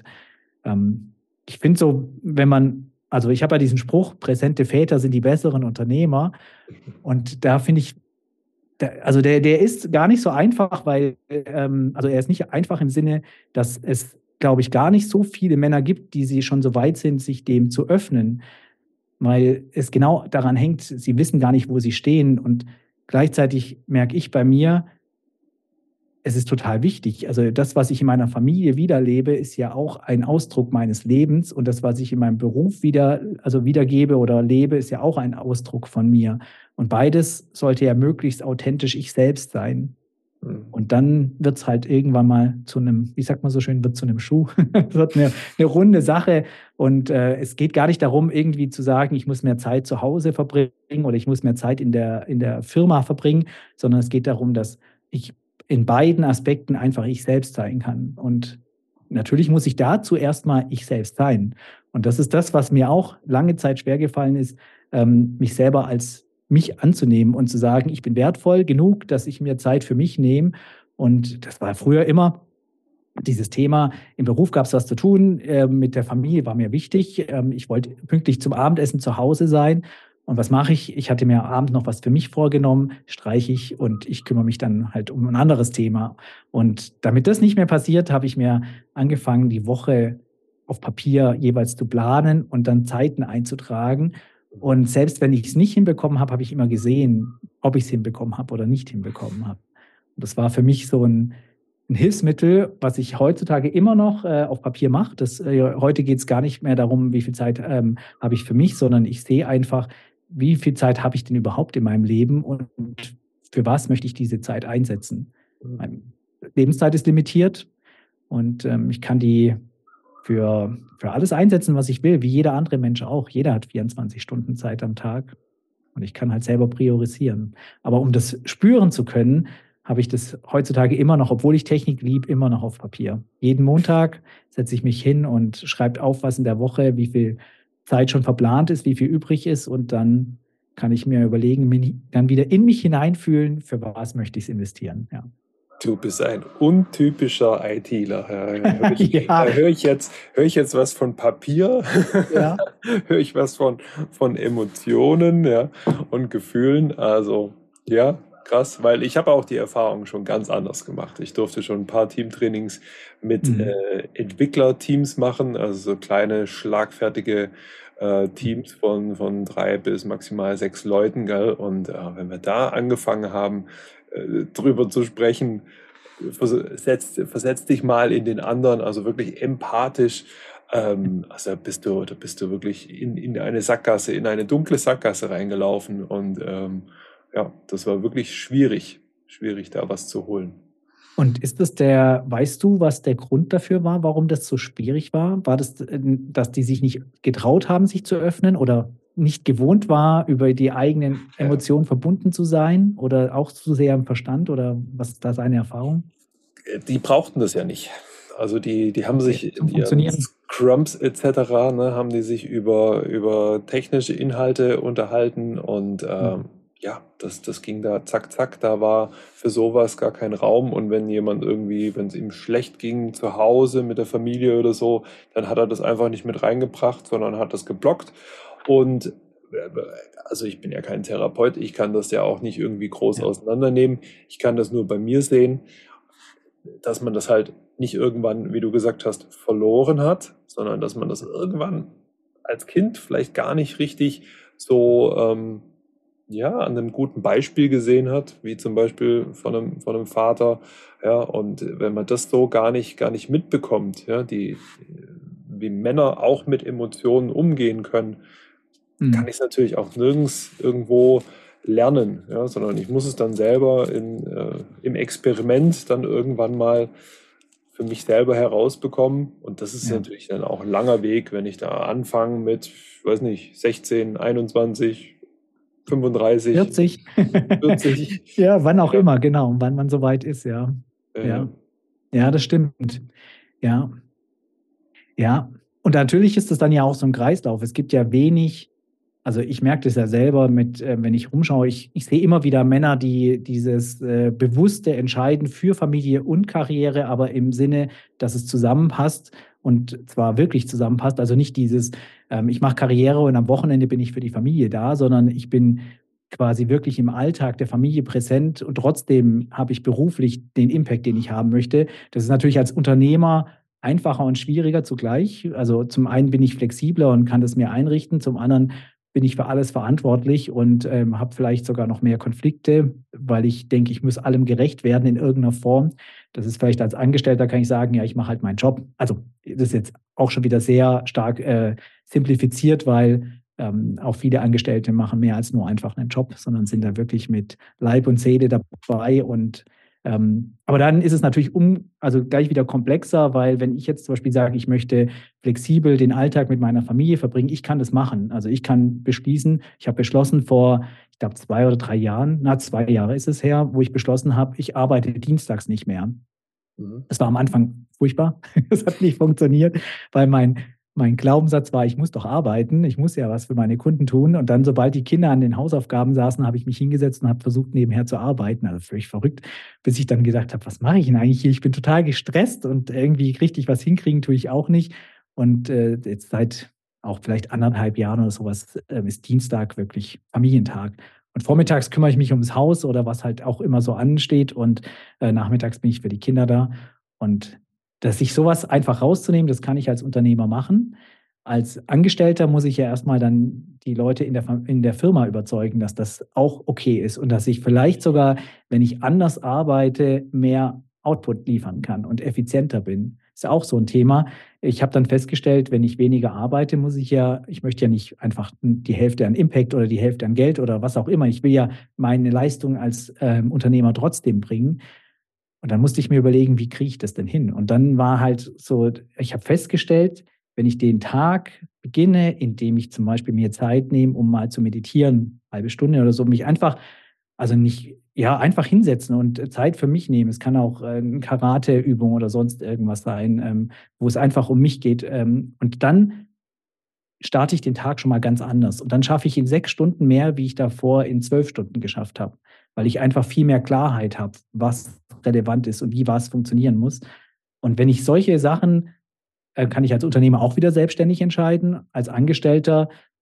ich finde so, also ich habe ja diesen Spruch, präsente Väter sind die besseren Unternehmer. Und da finde ich, also der ist gar nicht so einfach, weil, also er ist nicht einfach im Sinne, dass es, glaube ich, gar nicht so viele Männer gibt, die schon so weit sind, sich dem zu öffnen, weil es genau daran hängt, sie wissen gar nicht, wo sie stehen. Und gleichzeitig merke ich bei mir, es ist total wichtig. Also das, was ich in meiner Familie wiederlebe, ist ja auch ein Ausdruck meines Lebens. Und das, was ich in meinem Beruf wiedergebe oder lebe, ist ja auch ein Ausdruck von mir. Und beides sollte ja möglichst authentisch ich selbst sein. Und dann wird es halt irgendwann mal zu einem, wie sagt man so schön, wird zu einem Schuh. Es wird eine runde Sache. Und es geht gar nicht darum, irgendwie zu sagen, ich muss mehr Zeit zu Hause verbringen oder ich muss mehr Zeit in der Firma verbringen, sondern es geht darum, dass ich in beiden Aspekten einfach ich selbst sein kann. Und natürlich muss ich dazu erstmal ich selbst sein. Und das ist das, was mir auch lange Zeit schwergefallen ist, mich selber als mich anzunehmen und zu sagen, ich bin wertvoll genug, dass ich mir Zeit für mich nehme. Und das war früher immer dieses Thema. Im Beruf gab es was zu tun, mit der Familie war mir wichtig. Ich wollte pünktlich zum Abendessen zu Hause sein. Und was mache ich? Ich hatte mir am Abend noch was für mich vorgenommen, streiche ich und ich kümmere mich dann halt um ein anderes Thema. Und damit das nicht mehr passiert, habe ich mir angefangen, die Woche auf Papier jeweils zu planen und dann Zeiten einzutragen. Und selbst wenn ich es nicht hinbekommen habe, habe ich immer gesehen, ob ich es hinbekommen habe oder nicht hinbekommen habe. Und das war für mich so ein Hilfsmittel, was ich heutzutage immer noch auf Papier mache. Heute geht es gar nicht mehr darum, wie viel Zeit habe ich für mich, sondern ich sehe einfach, wie viel Zeit habe ich denn überhaupt in meinem Leben und für was möchte ich diese Zeit einsetzen. Meine Lebenszeit ist limitiert und ich kann die für alles einsetzen, was ich will, wie jeder andere Mensch auch. Jeder hat 24 Stunden Zeit am Tag und ich kann halt selber priorisieren. Aber um das spüren zu können, habe ich das heutzutage immer noch, obwohl ich Technik liebe, immer noch auf Papier. Jeden Montag setze ich mich hin und schreibe auf, was in der Woche, wie viel Zeit schon verplant ist, wie viel übrig ist und dann kann ich mir überlegen, dann wieder in mich hineinfühlen, für was möchte ich es investieren. Ja. Du bist ein untypischer ITler. Ja. Höre ich jetzt was von Papier, Ja. höre ich was von Emotionen, ja, und Gefühlen. Also ja, krass, weil ich habe auch die Erfahrung schon ganz anders gemacht. Ich durfte schon ein paar Teamtrainings mit Mhm. Entwicklerteams machen, also so kleine, schlagfertige Teams von 3 bis maximal 6 Leuten, gell? Und wenn wir da angefangen haben, drüber zu sprechen, versetz dich mal in den anderen, also wirklich empathisch. Also da bist du wirklich in eine Sackgasse, in eine dunkle Sackgasse reingelaufen und ja, das war wirklich schwierig da was zu holen. Und weißt du, was der Grund dafür war, warum das so schwierig war? War das, dass die sich nicht getraut haben, sich zu öffnen oder nicht gewohnt war, über die eigenen Ja. Emotionen verbunden zu sein oder auch zu sehr im Verstand oder was ist da seine Erfahrung? Die brauchten das ja nicht. Also die haben Okay, sich in zum ihren Funktionieren. Scrums etc., ne, haben die sich über technische Inhalte unterhalten und Mhm. ja, das ging da zack, zack, da war für sowas gar kein Raum und wenn jemand irgendwie, wenn es ihm schlecht ging zu Hause mit der Familie oder so, dann hat er das einfach nicht mit reingebracht, sondern hat das geblockt und also ich bin ja kein Therapeut, ich kann das ja auch nicht irgendwie groß Ja, auseinandernehmen, ich kann das nur bei mir sehen, dass man das halt nicht irgendwann, wie du gesagt hast, verloren hat, sondern dass man das irgendwann als Kind vielleicht gar nicht richtig so ja, an einem guten Beispiel gesehen hat, wie zum Beispiel von einem Vater. Ja, und wenn man das so gar nicht mitbekommt, ja, wie Männer auch mit Emotionen umgehen können, kann mhm. ich es natürlich auch nirgends irgendwo lernen, ja, sondern ich muss es dann selber im Experiment dann irgendwann mal für mich selber herausbekommen. Und das ist Ja. natürlich dann auch ein langer Weg, wenn ich da anfange mit, ich weiß nicht, 16, 21, 35, 40. 40. Ja, wann auch Ja, immer, genau, wann man so weit ist, ja. ja. Ja, ja, das stimmt. Ja. Ja, und natürlich ist es dann ja auch so ein Kreislauf. Es gibt ja wenig, also, ich merke das ja selber mit, wenn ich rumschaue, ich sehe immer wieder Männer, die dieses, bewusste Entscheiden für Familie und Karriere, aber im Sinne, dass es zusammenpasst und zwar wirklich zusammenpasst. Also, nicht dieses, ich mache Karriere und am Wochenende bin ich für die Familie da, sondern ich bin quasi wirklich im Alltag der Familie präsent und trotzdem habe ich beruflich den Impact, den ich haben möchte. Das ist natürlich als Unternehmer einfacher und schwieriger zugleich. Also, zum einen bin ich flexibler und kann das mir einrichten, zum anderen bin ich für alles verantwortlich und, habe vielleicht sogar noch mehr Konflikte, weil ich denke, ich muss allem gerecht werden in irgendeiner Form. Das ist vielleicht als Angestellter kann ich sagen: „Ja, ich mache halt meinen Job.“ Also, das ist jetzt auch schon wieder sehr stark, simplifiziert, weil, auch viele Angestellte machen mehr als nur einfach einen Job, sondern sind da wirklich mit Leib und Seele dabei und aber dann ist es natürlich also gleich wieder komplexer, weil wenn ich jetzt zum Beispiel sage, ich möchte flexibel den Alltag mit meiner Familie verbringen, ich kann das machen. Also ich kann beschließen, ich habe beschlossen vor, ich glaube, 2 oder 3 Jahren, 2 Jahre ist es her, wo ich beschlossen habe, ich arbeite dienstags nicht mehr. Mhm. Das war am Anfang furchtbar. Das hat nicht funktioniert, weil mein Glaubenssatz war, ich muss doch arbeiten, ich muss ja was für meine Kunden tun. Und dann, sobald die Kinder an den Hausaufgaben saßen, habe ich mich hingesetzt und habe versucht, nebenher zu arbeiten. Also völlig verrückt, bis ich dann gedacht habe, was mache ich denn eigentlich hier? Ich bin total gestresst und irgendwie richtig was hinkriegen tue ich auch nicht. Und jetzt seit auch vielleicht 1,5 Jahren oder sowas ist Dienstag wirklich Familientag. Und vormittags kümmere ich mich ums Haus oder was halt auch immer so ansteht und nachmittags bin ich für die Kinder da. Und dass sich sowas einfach rauszunehmen, das kann ich als Unternehmer machen. Als Angestellter muss ich ja erstmal dann die Leute in der Firma überzeugen, dass das auch okay ist und dass ich vielleicht sogar, wenn ich anders arbeite, mehr Output liefern kann und effizienter bin. Ist ja auch so ein Thema. Ich habe dann festgestellt, wenn ich weniger arbeite, ich möchte ja nicht einfach die Hälfte an Impact oder die Hälfte an Geld oder was auch immer. Ich will ja meine Leistung als, Unternehmer trotzdem bringen. Und dann musste ich mir überlegen, wie kriege ich das denn hin? Und dann war halt so, ich habe festgestellt, wenn ich den Tag beginne, indem ich zum Beispiel mir Zeit nehme, um mal zu meditieren, 1/2 Stunde oder so, mich einfach, also nicht, ja, einfach hinsetzen und Zeit für mich nehmen. Es kann auch 'ne Karateübung oder sonst irgendwas sein, wo es einfach um mich geht. Und dann starte ich den Tag schon mal ganz anders. Und dann schaffe ich in 6 Stunden mehr, wie ich davor in 12 Stunden geschafft habe, weil ich einfach viel mehr Klarheit habe, was relevant ist und wie was funktionieren muss. Und wenn ich solche Sachen kann ich als Unternehmer auch wieder selbstständig entscheiden. Als Angestellter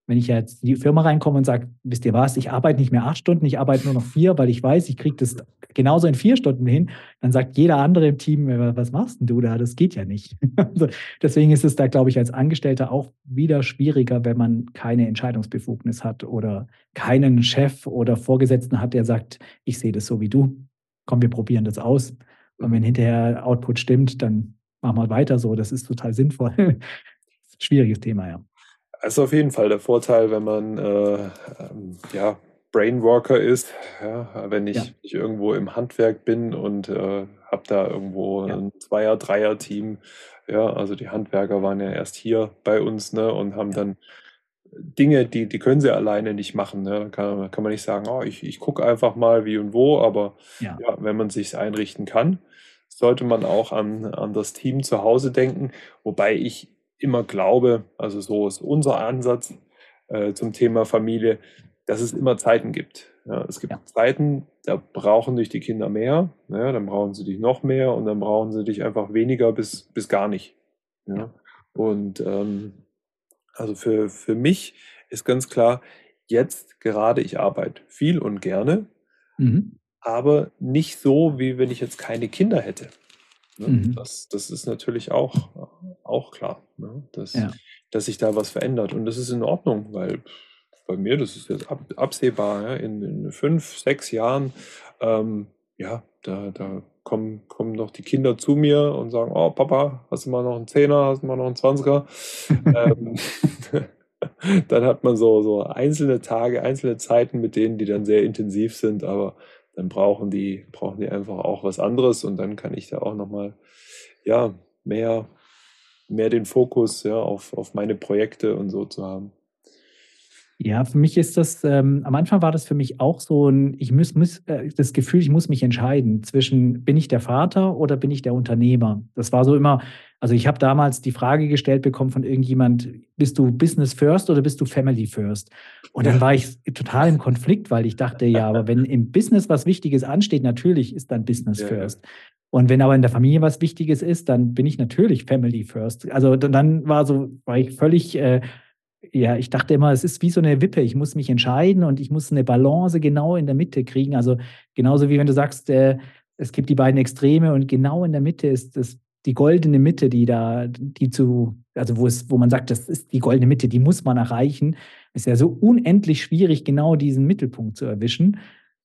wenn ich jetzt in die Firma reinkomme und sage, wisst ihr was, ich arbeite nicht mehr 8 Stunden, ich arbeite nur noch 4, weil ich weiß, ich kriege das genauso in 4 Stunden hin, dann sagt jeder andere im Team, was machst denn du da? Das geht ja nicht. Also deswegen ist es da, glaube ich, als Angestellter auch wieder schwieriger, wenn man keine Entscheidungsbefugnis hat oder keinen Chef oder Vorgesetzten hat, der sagt, ich sehe das so wie du. Komm, wir probieren das aus. Und wenn hinterher Output stimmt, dann machen wir weiter so. Das ist total sinnvoll. Schwieriges Thema, ja. Das ist auf jeden Fall der Vorteil, wenn man Brainworker ist. Ja, wenn ich irgendwo im Handwerk bin und habe da irgendwo ein Zweier-, Dreier-Team. Ja, also die Handwerker waren ja erst hier bei uns, ne, und haben dann Dinge, die können sie alleine nicht machen. Ne? Da kann man nicht sagen, oh, ich gucke einfach mal wie und wo, aber wenn man sich einrichten kann, sollte man auch an das Team zu Hause denken, wobei ich immer glaube, also so ist unser Ansatz zum Thema Familie, dass es immer Zeiten gibt. Ja, es gibt Zeiten, da brauchen dich die Kinder mehr, ja, dann brauchen sie dich noch mehr und dann brauchen sie dich einfach weniger bis gar nicht. Ja? Und also für mich ist ganz klar, jetzt gerade ich arbeite viel und gerne, aber nicht so, wie wenn ich jetzt keine Kinder hätte. Ne? Das ist natürlich auch klar, ne? Dass sich da was verändert. Und das ist in Ordnung, weil bei mir, das ist jetzt absehbar, ja, in 5, 6 Jahren, da kommen noch die Kinder zu mir und sagen, oh Papa, hast du mal noch einen Zehner, hast du mal noch einen 20er? Dann hat man so einzelne Tage, einzelne Zeiten mit denen, die dann sehr intensiv sind, aber dann brauchen die einfach auch was anderes und dann kann ich da auch nochmal mehr den Fokus auf meine Projekte und so zu haben. Ja, für mich ist das, am Anfang war das für mich auch so ein, ich muss das Gefühl, ich muss mich entscheiden zwischen, bin ich der Vater oder bin ich der Unternehmer? Das war so immer, also ich habe damals die Frage gestellt bekommen von irgendjemand, bist du Business First oder bist du Family First? Und dann war ich total im Konflikt, weil ich dachte, ja, aber wenn im Business was Wichtiges ansteht, natürlich ist dann Business First. Und wenn aber in der Familie was Wichtiges ist, dann bin ich natürlich Family First. Also dann war ich völlig ich dachte immer, es ist wie so eine Wippe. Ich muss mich entscheiden und ich muss eine Balance genau in der Mitte kriegen. Also genauso wie wenn du sagst, es gibt die beiden Extreme und genau in der Mitte ist das die goldene Mitte, wo man sagt, das ist die goldene Mitte, die muss man erreichen. Es ist ja so unendlich schwierig, genau diesen Mittelpunkt zu erwischen,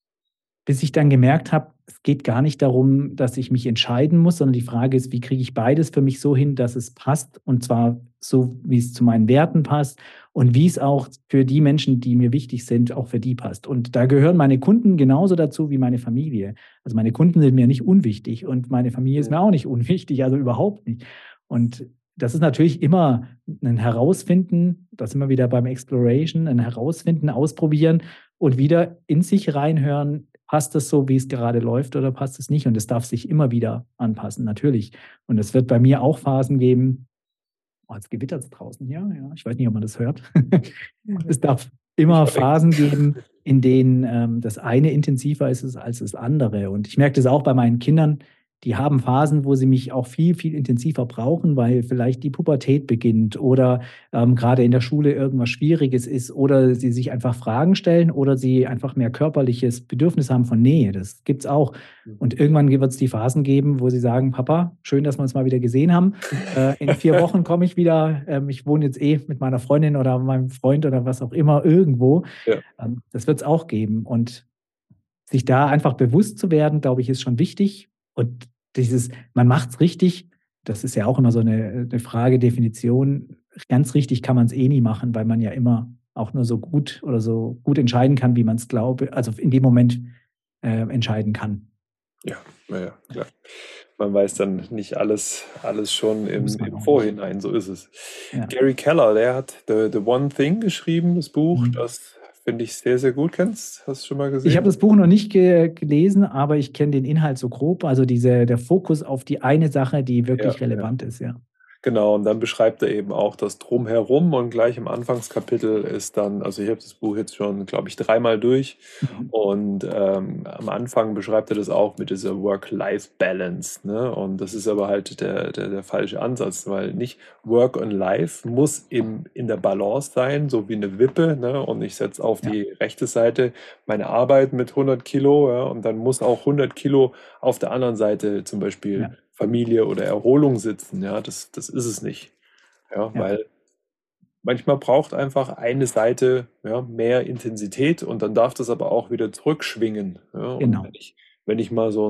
bis ich dann gemerkt habe, es geht gar nicht darum, dass ich mich entscheiden muss, sondern die Frage ist, wie kriege ich beides für mich so hin, dass es passt und zwar so, wie es zu meinen Werten passt und wie es auch für die Menschen, die mir wichtig sind, auch für die passt. Und da gehören meine Kunden genauso dazu wie meine Familie. Also meine Kunden sind mir nicht unwichtig und meine Familie ist mir auch nicht unwichtig, also überhaupt nicht. Und das ist natürlich immer ein Herausfinden, das immer wieder beim Exploration, ein Herausfinden, ausprobieren und wieder in sich reinhören, passt es so, wie es gerade läuft oder passt es nicht? Und es darf sich immer wieder anpassen, natürlich. Und es wird bei mir auch Phasen geben, jetzt gewittert es draußen, ja, ich weiß nicht, ob man das hört. Es darf immer Phasen geben, in denen das eine intensiver ist als das andere. Und ich merke das auch bei meinen Kindern, die haben Phasen, wo sie mich auch viel, viel intensiver brauchen, weil vielleicht die Pubertät beginnt oder gerade in der Schule irgendwas Schwieriges ist oder sie sich einfach Fragen stellen oder sie einfach mehr körperliches Bedürfnis haben von Nähe. Das gibt's auch. Und irgendwann wird es die Phasen geben, wo sie sagen, Papa, schön, dass wir uns mal wieder gesehen haben. In 4 Wochen komme ich wieder. Ich wohne jetzt mit meiner Freundin oder meinem Freund oder was auch immer irgendwo. Ja. Das wird es auch geben. Und sich da einfach bewusst zu werden, glaube ich, ist schon wichtig. Und man macht es richtig, das ist ja auch immer so eine Frage, Definition. Ganz richtig kann man es eh nie machen, weil man ja immer auch nur so gut entscheiden kann, wie man es glaubt, also in dem Moment entscheiden kann. Ja, klar. Man weiß dann nicht alles schon im Vorhinein, so ist es. Ja. Gary Keller, der hat The One Thing geschrieben, das Buch, das finde ich sehr, sehr gut. Hast du schon mal gesehen? Ich habe das Buch noch nicht gelesen, aber ich kenne den Inhalt so grob. Also der Fokus auf die eine Sache, die wirklich relevant ist, ja. Genau, und dann beschreibt er eben auch das Drumherum und gleich im Anfangskapitel ist dann, also ich habe das Buch jetzt schon, glaube ich, dreimal durch Mhm. und am Anfang beschreibt er das auch mit dieser Work-Life-Balance, ne? Und das ist aber halt der falsche Ansatz, weil nicht Work und Life muss in der Balance sein, so wie eine Wippe, ne? Und ich setze auf Ja, die rechte Seite meine Arbeit mit 100 Kilo, ja? Und dann muss auch 100 Kilo auf der anderen Seite zum Beispiel ja, Familie oder Erholung sitzen. Ja, das ist es nicht. Ja, ja, weil manchmal braucht einfach eine Seite ja, mehr Intensität und dann darf das aber auch wieder zurückschwingen. Ja, und genau. wenn ich mal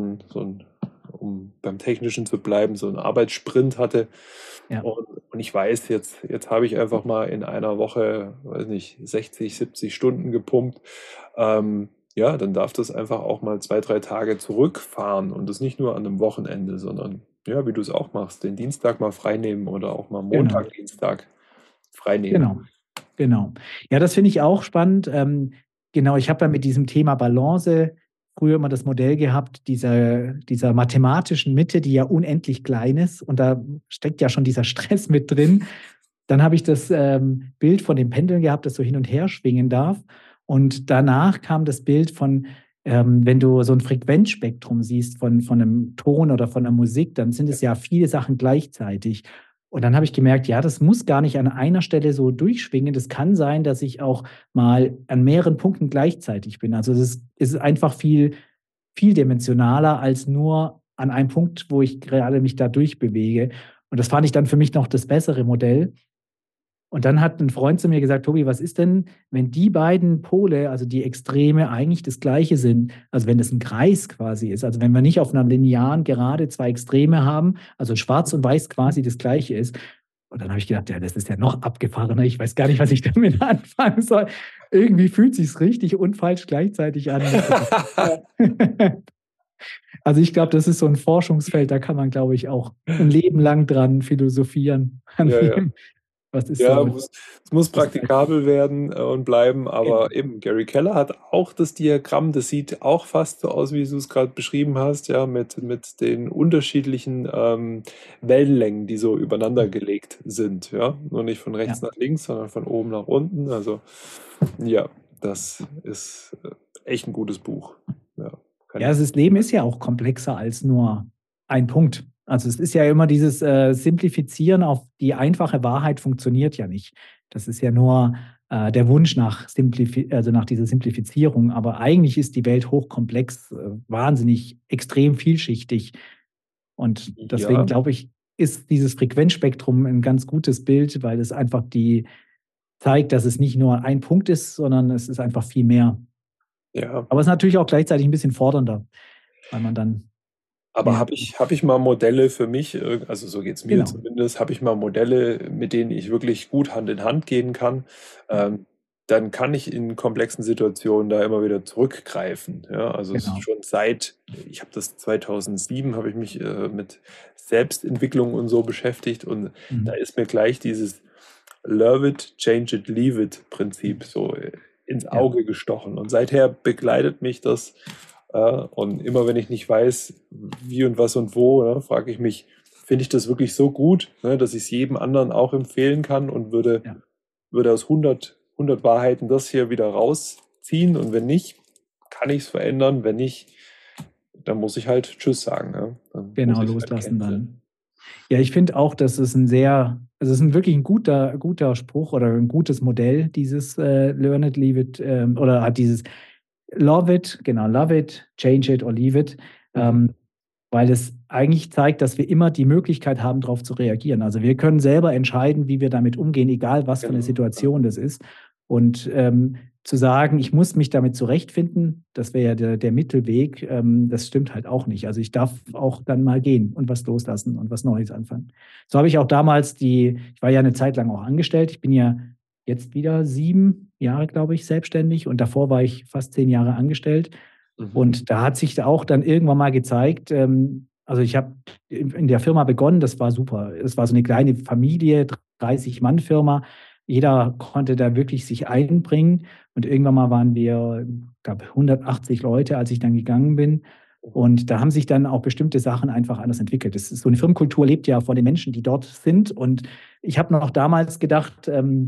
um beim Technischen zu bleiben, so einen Arbeitssprint hatte Ja, und ich weiß, jetzt habe ich einfach mal in einer Woche, weiß nicht, 60, 70 Stunden gepumpt, ja, dann darf das einfach auch mal 2, 3 Tage zurückfahren und das nicht nur an einem Wochenende, sondern ja, wie du es auch machst, den Dienstag mal freinehmen oder auch mal genau, Montag, Dienstag freinehmen. genau, genau. Ja, das finde ich auch spannend. Genau, ich habe ja mit diesem Thema Balance früher immer das Modell gehabt, dieser mathematischen Mitte, die ja unendlich klein ist. Und da steckt ja schon dieser Stress mit drin. Dann habe ich das Bild von dem Pendeln gehabt, das so hin und her schwingen darf. Und danach kam das Bild von, wenn du so ein Frequenzspektrum siehst von einem Ton oder von einer Musik, dann sind es ja viele Sachen gleichzeitig. Und dann habe ich gemerkt, ja, das muss gar nicht an einer Stelle so durchschwingen. Das kann sein, dass ich auch mal an mehreren Punkten gleichzeitig bin. Also es ist einfach vieldimensionaler als nur an einem Punkt, wo ich gerade mich da durchbewege. Und das fand ich dann für mich noch das bessere Modell. Und dann hat ein Freund zu mir gesagt: „Tobi, was ist denn, wenn die beiden Pole, also die Extreme, eigentlich das Gleiche sind? Also, wenn das ein Kreis quasi ist, also wenn wir nicht auf einer linearen Gerade 2 Extreme haben, also schwarz und weiß quasi das Gleiche ist.“ Und dann habe ich gedacht: „Ja, das ist ja noch abgefahrener. Ich weiß gar nicht, was ich damit anfangen soll.“ Irgendwie fühlt sich's richtig und falsch gleichzeitig an. Ja. Also, ich glaube, das ist so ein Forschungsfeld, da kann man, glaube ich, auch ein Leben lang dran philosophieren, an Ja, ja. dem, was ist Ja, so es muss das Gleiche. praktikabel werden und bleiben, Genau. aber eben, Gary Keller hat auch das Diagramm, das sieht auch fast so aus, wie du es gerade beschrieben hast, ja, mit den unterschiedlichen Wellenlängen, die so übereinander Mhm. gelegt sind, ja. Nur nicht von Ja. rechts nach links, sondern von oben nach unten. Also ja, das ist echt ein gutes Buch. Ja, kann Ja, ich. also das Leben ist ja auch komplexer als nur ein Punkt. Also es ist ja immer dieses Simplifizieren auf die einfache Wahrheit funktioniert ja nicht. Das ist ja nur der Wunsch also nach dieser Simplifizierung. Aber eigentlich ist die Welt hochkomplex, wahnsinnig extrem vielschichtig. Und deswegen Ja, glaube ich, ist dieses Frequenzspektrum ein ganz gutes Bild, weil es einfach die zeigt, dass es nicht nur ein Punkt ist, sondern es ist einfach viel mehr. ja. Aber es ist natürlich auch gleichzeitig ein bisschen fordernder, weil man dann Aber mehr. habe ich mal Modelle für mich, also so geht es mir Genau. zumindest, habe ich mal Modelle, mit denen ich wirklich gut Hand in Hand gehen kann, Ja, dann kann ich in komplexen Situationen da immer wieder zurückgreifen. Ja, also es ist genau. schon ich habe das 2007, habe ich mich mit Selbstentwicklung und so beschäftigt und da Mhm. ist mir gleich dieses Love it, change it, leave it Prinzip Mhm. so ins Ja, Auge gestochen. Und seither begleitet mich das und immer wenn ich nicht weiß, wie und was und wo, ne, frage ich mich, finde ich das wirklich so gut, ne, dass ich es jedem anderen auch empfehlen kann und ja. würde aus 100 Wahrheiten das hier wieder rausziehen und wenn nicht, kann ich es verändern. Wenn nicht, dann muss ich halt Tschüss sagen. Ne? Dann muss Genau, ich es halt loslassen canceln. dann. Ja, ich finde auch, dass es ein sehr also, es ist 'n wirklich ein guter Spruch oder ein gutes Modell, dieses „Learn it, leave it“, oder halt dieses „Love it“, genau, „Love it, change it or leave it“, Mhm. ähm, weil es eigentlich zeigt, dass wir immer die Möglichkeit haben, darauf zu reagieren. Also, wir können selber entscheiden, wie wir damit umgehen, egal was für eine Genau. Ja. Situation das ist. Und, zu sagen, ich muss mich damit zurechtfinden, das wäre ja der Mittelweg, das stimmt halt auch nicht. Also, ich darf auch dann mal gehen und was loslassen und was Neues anfangen. So habe ich auch damals ich war ja eine Zeit lang auch angestellt. Ich bin ja jetzt wieder 7 Jahre, glaube ich, selbstständig und davor war ich fast 10 Jahre angestellt. Mhm. Und da hat sich da auch dann irgendwann mal gezeigt, also ich habe in der Firma begonnen, das war super. Es war so eine kleine Familie, 30-Mann-Firma. Jeder konnte da wirklich sich einbringen und irgendwann mal waren wir, ich glaube, 180 Leute, als ich dann gegangen bin. Und da haben sich dann auch bestimmte Sachen einfach anders entwickelt. So eine Firmenkultur lebt ja von den Menschen, die dort sind. Und ich habe noch damals gedacht,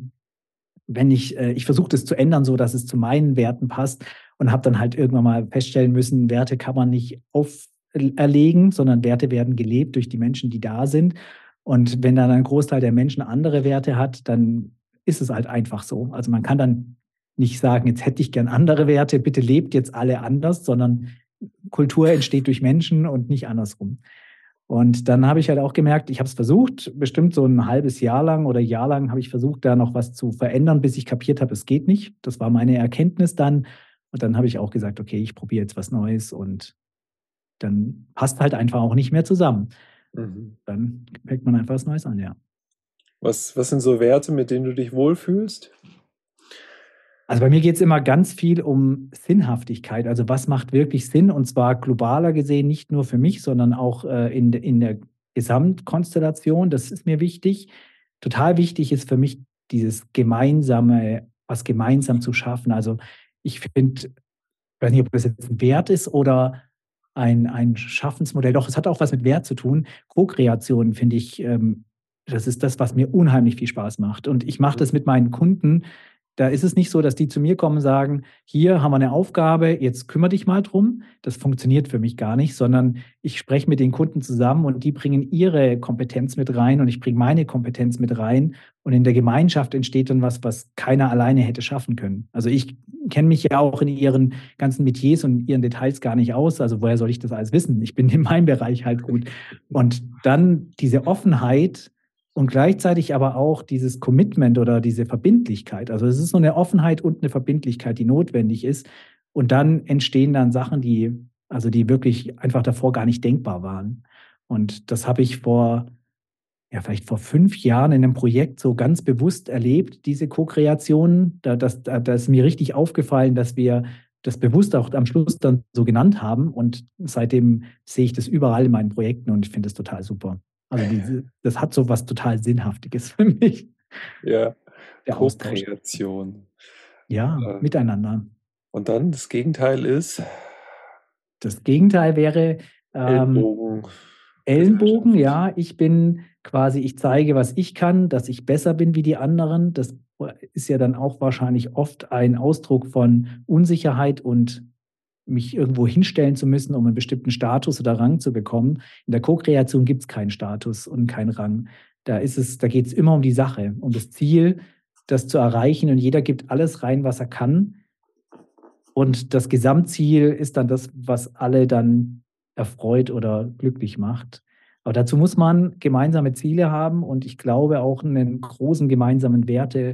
wenn ich versuche das zu ändern, so dass es zu meinen Werten passt, und habe dann halt irgendwann mal feststellen müssen, Werte kann man nicht auferlegen, sondern Werte werden gelebt durch die Menschen, die da sind. Und wenn dann ein Großteil der Menschen andere Werte hat, dann ist es halt einfach so. Also man kann dann nicht sagen, jetzt hätte ich gern andere Werte, bitte lebt jetzt alle anders, sondern Kultur entsteht durch Menschen und nicht andersrum. Und dann habe ich halt auch gemerkt, ich habe es versucht, bestimmt so ein halbes Jahr lang oder Jahr lang habe ich versucht, da noch was zu verändern, bis ich kapiert habe, es geht nicht. Das war meine Erkenntnis dann. Und dann habe ich auch gesagt, okay, ich probiere jetzt was Neues, und dann passt halt einfach auch nicht mehr zusammen. Mhm. Dann fängt man einfach was Neues an, ja. Was sind so Werte, mit denen du dich wohlfühlst? Also bei mir geht es immer ganz viel um Sinnhaftigkeit. Also was macht wirklich Sinn? Und zwar globaler gesehen, nicht nur für mich, sondern auch in der Gesamtkonstellation. Das ist mir wichtig. Total wichtig ist für mich dieses Gemeinsame, was gemeinsam zu schaffen. Also ich finde, ich weiß nicht, ob das jetzt ein Wert ist oder ein Schaffensmodell. Doch, es hat auch was mit Wert zu tun. Co-Kreation finde ich, das ist das, was mir unheimlich viel Spaß macht. Und ich mache das mit meinen Kunden. Da ist es nicht so, dass die zu mir kommen und sagen, hier haben wir eine Aufgabe, jetzt kümmere dich mal drum. Das funktioniert für mich gar nicht, sondern ich spreche mit den Kunden zusammen und die bringen ihre Kompetenz mit rein und ich bringe meine Kompetenz mit rein. Und in der Gemeinschaft entsteht dann was keiner alleine hätte schaffen können. Also ich kenne mich ja auch in ihren ganzen Metiers und ihren Details gar nicht aus. Also woher soll ich das alles wissen? Ich bin in meinem Bereich halt gut. Und dann diese Offenheit, und gleichzeitig aber auch dieses Commitment oder diese Verbindlichkeit. Also es ist so eine Offenheit und eine Verbindlichkeit, die notwendig ist. Und dann entstehen dann Sachen, die wirklich einfach davor gar nicht denkbar waren. Und das habe ich vielleicht vor 5 Jahren in einem Projekt so ganz bewusst erlebt, diese Co-Kreation. Da ist mir richtig aufgefallen, dass wir das bewusst auch am Schluss dann so genannt haben. Und seitdem sehe ich das überall in meinen Projekten und ich finde das total super. Also das hat so was total Sinnhaftiges für mich, Ja, der Austausch. Co-Kreation. Ja, miteinander. Und dann das Gegenteil ist Das Gegenteil wäre Ellenbogen. Ellenbogen, ja. Ich zeige, was ich kann, dass ich besser bin wie die anderen. Das ist ja dann auch wahrscheinlich oft ein Ausdruck von Unsicherheit und mich irgendwo hinstellen zu müssen, um einen bestimmten Status oder Rang zu bekommen. In der Co-Kreation gibt es keinen Status und keinen Rang. Da geht es immer um die Sache, um das Ziel, das zu erreichen. Und jeder gibt alles rein, was er kann. Und das Gesamtziel ist dann das, was alle dann erfreut oder glücklich macht. Aber dazu muss man gemeinsame Ziele haben und ich glaube auch einen großen gemeinsamen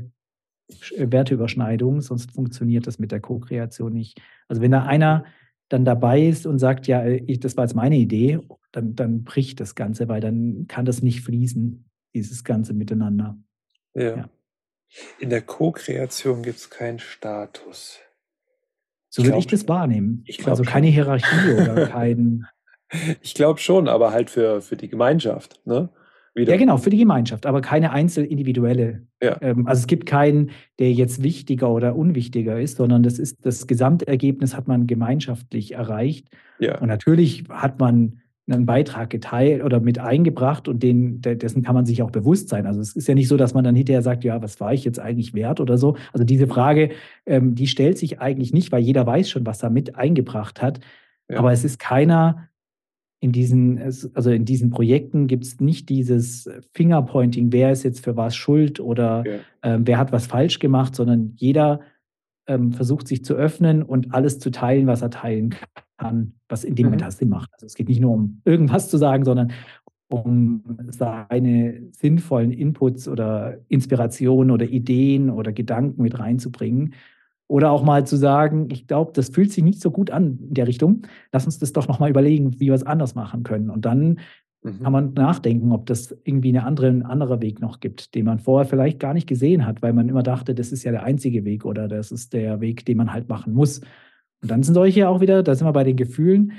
Werteüberschneidung, sonst funktioniert das mit der Co-Kreation nicht. Also wenn da einer dann dabei ist und sagt, ja, das war jetzt meine Idee, dann bricht das Ganze, weil dann kann das nicht fließen, dieses Ganze miteinander. Ja. In der Co-Kreation gibt es keinen Status. So würde ich das wahrnehmen. Also keine Hierarchie oder kein... Ich glaube schon, aber halt für die Gemeinschaft, ne? Ja, genau, für die Gemeinschaft, aber keine individuelle. Ja. Also es gibt keinen, der jetzt wichtiger oder unwichtiger ist, sondern das Gesamtergebnis hat man gemeinschaftlich erreicht. Ja. Und natürlich hat man einen Beitrag geteilt oder mit eingebracht und dessen kann man sich auch bewusst sein. Also es ist ja nicht so, dass man dann hinterher sagt, ja, was war ich jetzt eigentlich wert oder so. Also diese Frage, die stellt sich eigentlich nicht, weil jeder weiß schon, was er mit eingebracht hat. Ja. Aber es ist keiner... In diesen Projekten gibt es nicht dieses Fingerpointing, wer ist jetzt für was schuld oder wer hat was falsch gemacht, sondern jeder versucht sich zu öffnen und alles zu teilen, was er teilen kann, was in dem Moment Sinn macht. Also es geht nicht nur um irgendwas zu sagen, sondern um seine sinnvollen Inputs oder Inspirationen oder Ideen oder Gedanken mit reinzubringen. Oder auch mal zu sagen, ich glaube, das fühlt sich nicht so gut an in der Richtung. Lass uns das doch nochmal überlegen, wie wir es anders machen können. Und dann kann man nachdenken, ob das irgendwie ein anderer Weg noch gibt, den man vorher vielleicht gar nicht gesehen hat, weil man immer dachte, das ist ja der einzige Weg oder das ist der Weg, den man halt machen muss. Und dann sind solche auch wieder, da sind wir bei den Gefühlen,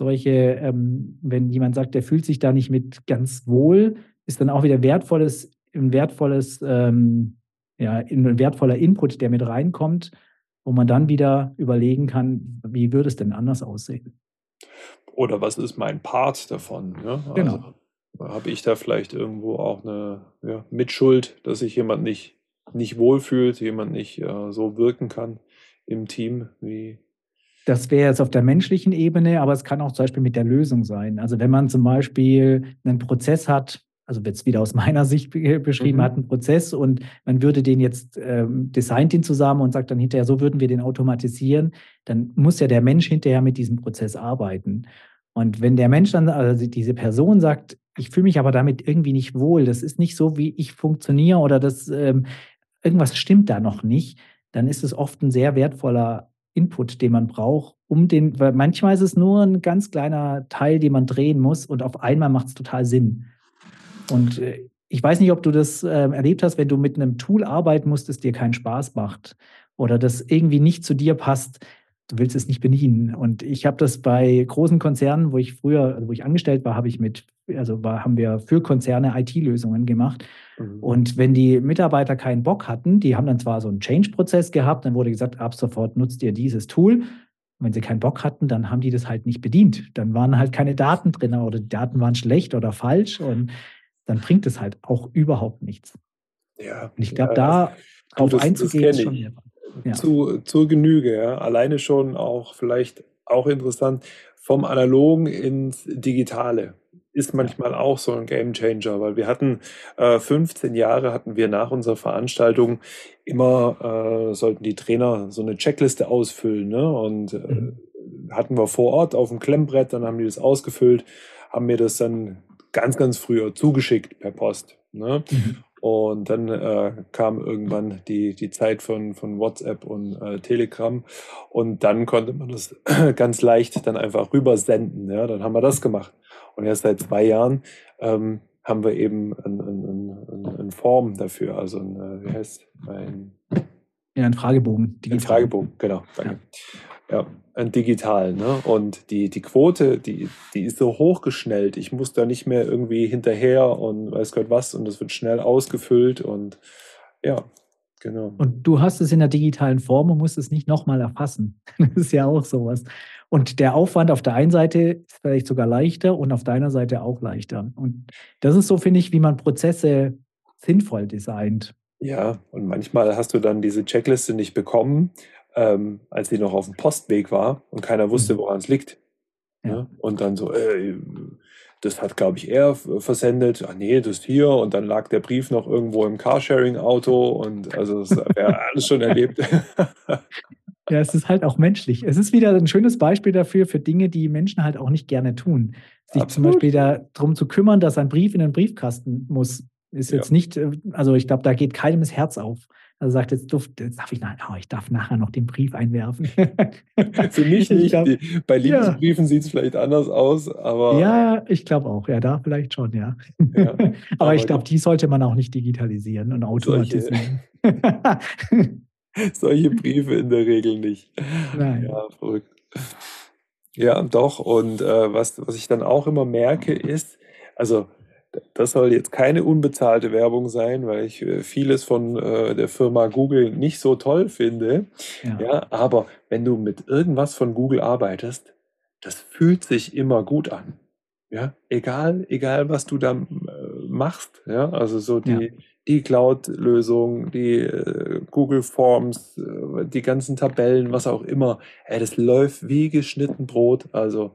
wenn jemand sagt, der fühlt sich da nicht mit ganz wohl, ist dann auch wieder ein wertvoller Input, der mit reinkommt, wo man dann wieder überlegen kann, wie würde es denn anders aussehen? Oder was ist mein Part davon? Ja? Also Genau. habe ich da vielleicht irgendwo auch eine Mitschuld, dass sich jemand nicht wohlfühlt, jemand nicht so wirken kann im Team wie. Das wäre jetzt auf der menschlichen Ebene, aber es kann auch zum Beispiel mit der Lösung sein. Also wenn man zum Beispiel einen Prozess hat, also jetzt wieder aus meiner Sicht beschrieben, Mhm. hat einen Prozess und man würde den jetzt, designt ihn zusammen und sagt dann hinterher, so würden wir den automatisieren, dann muss ja der Mensch hinterher mit diesem Prozess arbeiten. Und wenn der Mensch dann, also diese Person sagt, ich fühle mich aber damit irgendwie nicht wohl, das ist nicht so, wie ich funktioniere oder das, irgendwas stimmt da noch nicht, dann ist es oft ein sehr wertvoller Input, den man braucht, weil manchmal ist es nur ein ganz kleiner Teil, den man drehen muss und auf einmal macht es total Sinn. Und, ich weiß nicht, ob du das, erlebt hast, wenn du mit einem Tool arbeiten musst, das dir keinen Spaß macht oder das irgendwie nicht zu dir passt. Du willst es nicht bedienen. Und ich habe das bei großen Konzernen, wo ich angestellt war, haben wir für Konzerne IT-Lösungen gemacht. Mhm. Und wenn die Mitarbeiter keinen Bock hatten, die haben dann zwar so einen Change-Prozess gehabt, dann wurde gesagt, ab sofort nutzt ihr dieses Tool. Und wenn sie keinen Bock hatten, dann haben die das halt nicht bedient. Dann waren halt keine Daten drin oder die Daten waren schlecht oder falsch und dann bringt es halt auch überhaupt nichts. Ja, Und ich glaube, ja, da du, drauf das einzugehen, ist kenne schon ich. wertvoll. Ja. Zur Genüge, ja. Alleine schon auch vielleicht auch interessant, vom Analogen ins Digitale ist Ja. manchmal auch so ein Gamechanger, weil wir hatten 15 Jahre hatten wir nach unserer Veranstaltung immer, sollten die Trainer so eine Checkliste ausfüllen, ne? Und Mhm. hatten wir vor Ort auf dem Klemmbrett, dann haben die das ausgefüllt, haben mir das dann ganz früher zugeschickt per Post, ne? Mhm. Und dann kam irgendwann die Zeit von WhatsApp und Telegram und dann konnte man das ganz leicht dann einfach rübersenden. Ja? Dann haben wir das gemacht. Und erst seit 2 Jahren haben wir eben eine Form dafür, also wie heißt Ja, ein Fragebogen, ein digital. Fragebogen, genau, Ja. danke. Ja, ein digital, ne? Und die Quote, die ist so hochgeschnellt. Ich muss da nicht mehr irgendwie hinterher und weiß Gott was und das wird schnell ausgefüllt und ja, genau. Und du hast es in der digitalen Form und musst es nicht nochmal erfassen. Das ist ja auch sowas. Und der Aufwand auf der einen Seite ist vielleicht sogar leichter und auf deiner Seite auch leichter. Und das ist so, finde ich, wie man Prozesse sinnvoll designt. Ja, und manchmal hast du dann diese Checkliste nicht bekommen, als sie noch auf dem Postweg war und keiner wusste, Mhm. woran es liegt. Ja. Ne? Und dann so, das hat, glaube ich, er versendet. Ach nee, das hier. Und dann lag der Brief noch irgendwo im Carsharing-Auto. Und also, das wäre alles schon erlebt. Ja, es ist halt auch menschlich. Es ist wieder ein schönes Beispiel dafür für Dinge, die Menschen halt auch nicht gerne tun. Sich zum Absolut. Beispiel darum zu kümmern, dass ein Brief in den Briefkasten muss, ist Ja. jetzt nicht, also ich glaube, da geht keinem das Herz auf. Also sagt jetzt darf ich darf nachher noch den Brief einwerfen. Für mich Ich nicht. glaube, Bei ja, Liebesbriefen sieht es vielleicht anders aus, aber ja, ich glaube auch. Ja, da vielleicht schon, ja. ja, Aber ich aber glaube, die sollte man auch nicht digitalisieren und solche, automatisieren. solche Briefe in der Regel nicht. Nein. Ja, verrückt. Ja, doch. Und was ich dann auch immer merke, ist, also das soll jetzt keine unbezahlte Werbung sein, weil ich vieles von der Firma Google nicht so toll finde. Ja, Ja, aber wenn du mit irgendwas von Google arbeitest, das fühlt sich immer gut an. Ja, egal was du da machst. Ja, also so ja. die Cloud-Lösung, die Google Forms, die ganzen Tabellen, was auch immer. Ey, das läuft wie geschnitten Brot. Also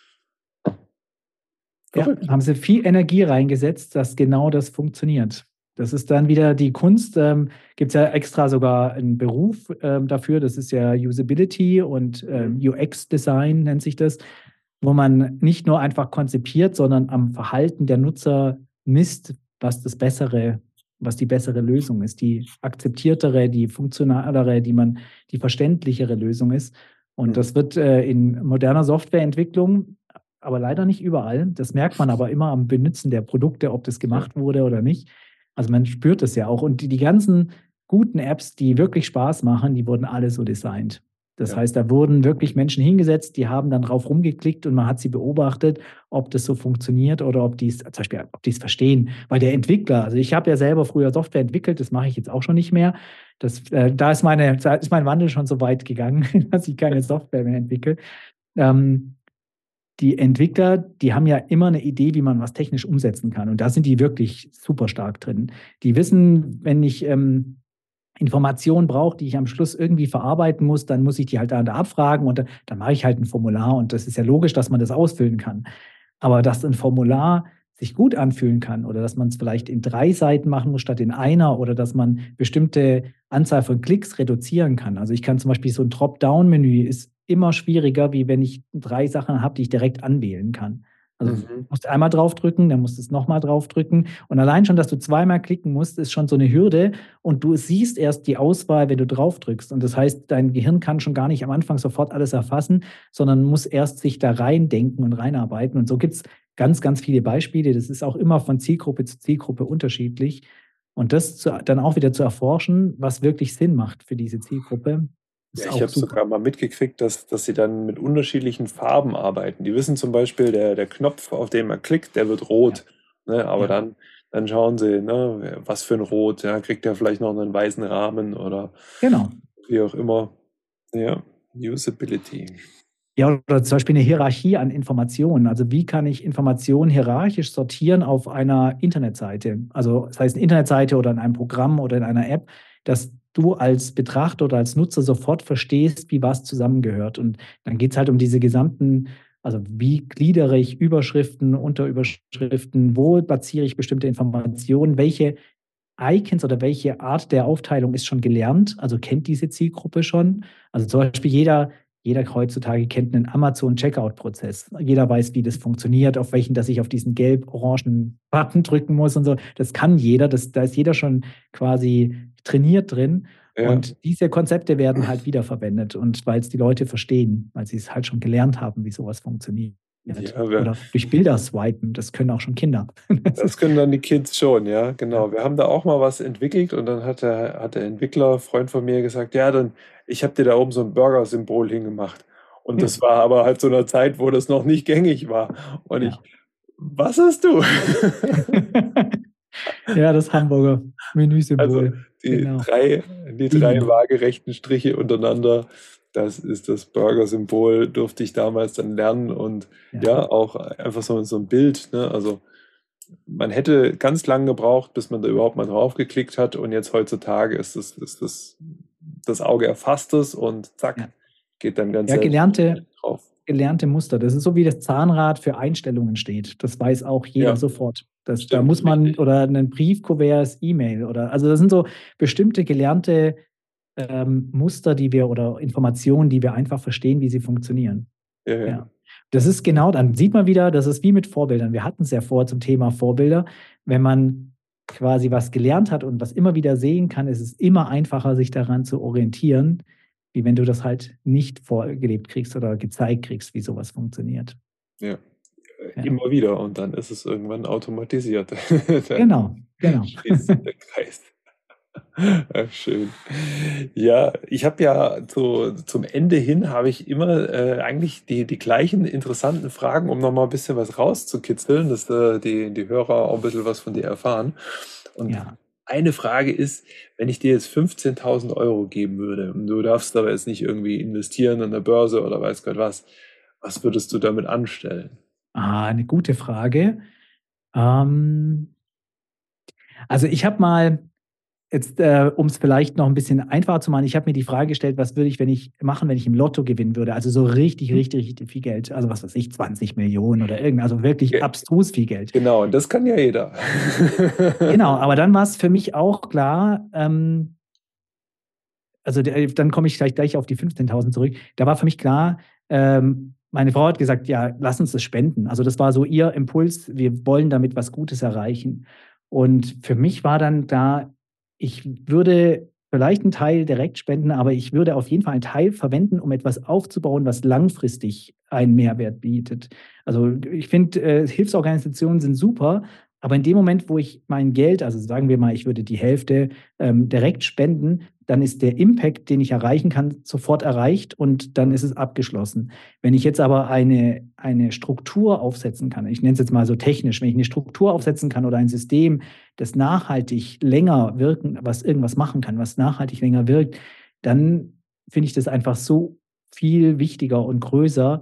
Ja, verrückt. haben sie viel Energie reingesetzt, dass genau das funktioniert. Das ist dann wieder die Kunst. Gibt es ja extra sogar einen Beruf dafür. Das ist ja Usability und UX-Design nennt sich das, wo man nicht nur einfach konzipiert, sondern am Verhalten der Nutzer misst, was die bessere Lösung ist, die akzeptiertere, die funktionalere, die verständlichere Lösung ist. Und Mhm. das wird in moderner Softwareentwicklung, aber leider nicht überall. Das merkt man aber immer am Benutzen der Produkte, ob das Ja, gemacht wurde oder nicht. Also man spürt es ja auch. Und die ganzen guten Apps, die wirklich Spaß machen, die wurden alle so designt. Das ja. heißt, da wurden wirklich Menschen hingesetzt, die haben dann drauf rumgeklickt und man hat sie beobachtet, ob das so funktioniert oder ob die es zum Beispiel, ob die es verstehen. Weil der Entwickler, also ich habe ja selber früher Software entwickelt, das mache ich jetzt auch schon nicht mehr. Da ist mein Wandel schon so weit gegangen, dass ich keine Software mehr entwickle. Ähm, die Entwickler, die haben ja immer eine Idee, wie man was technisch umsetzen kann. Und da sind die wirklich super stark drin. Die wissen, wenn ich Informationen brauche, die ich am Schluss irgendwie verarbeiten muss, dann muss ich die halt da abfragen und dann mache ich halt ein Formular. Und das ist ja logisch, dass man das ausfüllen kann. Aber dass ein Formular sich gut anfühlen kann oder dass man es vielleicht in 3 Seiten machen muss statt in einer oder dass man bestimmte Anzahl von Klicks reduzieren kann. Also ich kann zum Beispiel so ein Dropdown-Menü ist immer schwieriger, wie wenn ich 3 Sachen habe, die ich direkt anwählen kann. Also du Mhm. musst einmal draufdrücken, dann musst du es nochmal draufdrücken. Und allein schon, dass du zweimal klicken musst, ist schon so eine Hürde. Und du siehst erst die Auswahl, wenn du draufdrückst. Und das heißt, dein Gehirn kann schon gar nicht am Anfang sofort alles erfassen, sondern muss erst sich da reindenken und reinarbeiten. Und so gibt es ganz, ganz viele Beispiele. Das ist auch immer von Zielgruppe zu Zielgruppe unterschiedlich. Und das dann auch wieder zu erforschen, was wirklich Sinn macht für diese Zielgruppe, Ja, ist ich auch habe super. sogar mal mitgekriegt, dass sie dann mit unterschiedlichen Farben arbeiten. Die wissen zum Beispiel, der Knopf, auf den man klickt, der wird Ja, rot. Ne? Aber ja, dann schauen sie, ne, was für ein Rot. Ja, kriegt der vielleicht noch einen weißen Rahmen oder genau. wie auch immer. Ja, Usability. Ja, oder zum Beispiel eine Hierarchie an Informationen. Also wie kann ich Informationen hierarchisch sortieren auf einer Internetseite? Also das heißt eine Internetseite oder in einem Programm oder in einer App, dass du als Betrachter oder als Nutzer sofort verstehst, wie was zusammengehört. Und dann geht es halt um diese gesamten, also wie gliedere ich Überschriften, Unterüberschriften, wo platziere ich bestimmte Informationen, welche Icons oder welche Art der Aufteilung ist schon gelernt, also kennt diese Zielgruppe schon. Also zum Beispiel jeder heutzutage kennt einen Amazon-Checkout-Prozess. Jeder weiß, wie das funktioniert, auf welchen, dass ich auf diesen gelb-orangen Button drücken muss und so. Das kann jeder, da ist jeder schon quasi trainiert drin. Ja, Und diese Konzepte werden halt wiederverwendet und weil es die Leute verstehen, weil sie es halt schon gelernt haben, wie sowas funktioniert. ja, Oder durch Bilder swipen, das können auch schon Kinder. Das das ist, können dann die Kids schon, ja, ja. genau. Wir haben da auch mal was entwickelt und dann hat der Entwickler, Freund von mir, gesagt, ja, dann, ich habe dir da oben so ein Burger-Symbol hingemacht. Und das war aber halt zu einer Zeit, wo das noch nicht gängig war. Und ich, Ja. was hast du? Ja, das Hamburger Also Menüsymbol. die Genau. drei, die drei I. waagerechten Striche untereinander, das ist das Burger-Symbol, durfte ich damals dann lernen und Ja. ja, auch einfach so ein Bild, ne? Also man hätte ganz lange gebraucht, bis man da überhaupt mal drauf geklickt hat und jetzt heutzutage das Auge erfasst es und zack, Ja. geht dann ganz Ja, selbstverständlich drauf. gelernte Muster. Das ist so wie das Zahnrad für Einstellungen steht. Das weiß auch jeder Ja, sofort. Da stimmt, muss man, richtig. oder ein Briefkuvert, E-Mail oder, also das sind so bestimmte gelernte Muster, oder Informationen, die wir einfach verstehen, wie sie funktionieren. Ja, ja. Ja. Das ist genau, dann sieht man wieder, das ist wie mit Vorbildern. Wir hatten es ja vor zum Thema Vorbilder. Wenn man quasi was gelernt hat und was immer wieder sehen kann, ist es immer einfacher, sich daran zu orientieren, wie wenn du das halt nicht vorgelebt kriegst oder gezeigt kriegst, wie sowas funktioniert. Ja, Ja. immer wieder und dann ist es irgendwann automatisiert. Dann Genau, genau. schließt sich der Kreis. Ach, schön. Ja, ich habe ja zum Ende hin habe ich immer eigentlich die gleichen interessanten Fragen, um noch mal ein bisschen was rauszukitzeln, dass die Hörer auch ein bisschen was von dir erfahren. Und Ja. eine Frage ist, wenn ich dir jetzt 15.000 € geben würde und du darfst aber jetzt nicht irgendwie investieren an der Börse oder weiß Gott was würdest du damit anstellen? Eine gute Frage. Ähm, also ich habe mal jetzt, um es vielleicht noch ein bisschen einfacher zu machen, ich habe mir die Frage gestellt, was würde ich, wenn ich im Lotto gewinnen würde? Also so richtig, Hm? richtig, richtig viel Geld. Also was weiß ich, 20 Millionen oder irgend, also wirklich Ge- abstrus viel Geld. Genau, und das kann ja jeder. Genau, aber dann war es für mich auch klar, also dann komme ich gleich auf die 15.000 zurück. Da war für mich klar, meine Frau hat gesagt, ja, lass uns das spenden. Also das war so ihr Impuls, wir wollen damit was Gutes erreichen. Und für mich war dann da, ich würde vielleicht einen Teil direkt spenden, aber ich würde auf jeden Fall einen Teil verwenden, um etwas aufzubauen, was langfristig einen Mehrwert bietet. Also ich finde, Hilfsorganisationen sind super, aber in dem Moment, wo ich mein Geld, also sagen wir mal, ich würde die Hälfte direkt spenden, dann ist der Impact, den ich erreichen kann, sofort erreicht und dann ist es abgeschlossen. Wenn ich jetzt aber eine Struktur aufsetzen kann, ich nenne es jetzt mal so technisch, wenn ich eine Struktur aufsetzen kann oder ein System, das nachhaltig länger wirken, was irgendwas machen kann, was nachhaltig länger wirkt, dann finde ich das einfach so viel wichtiger und größer.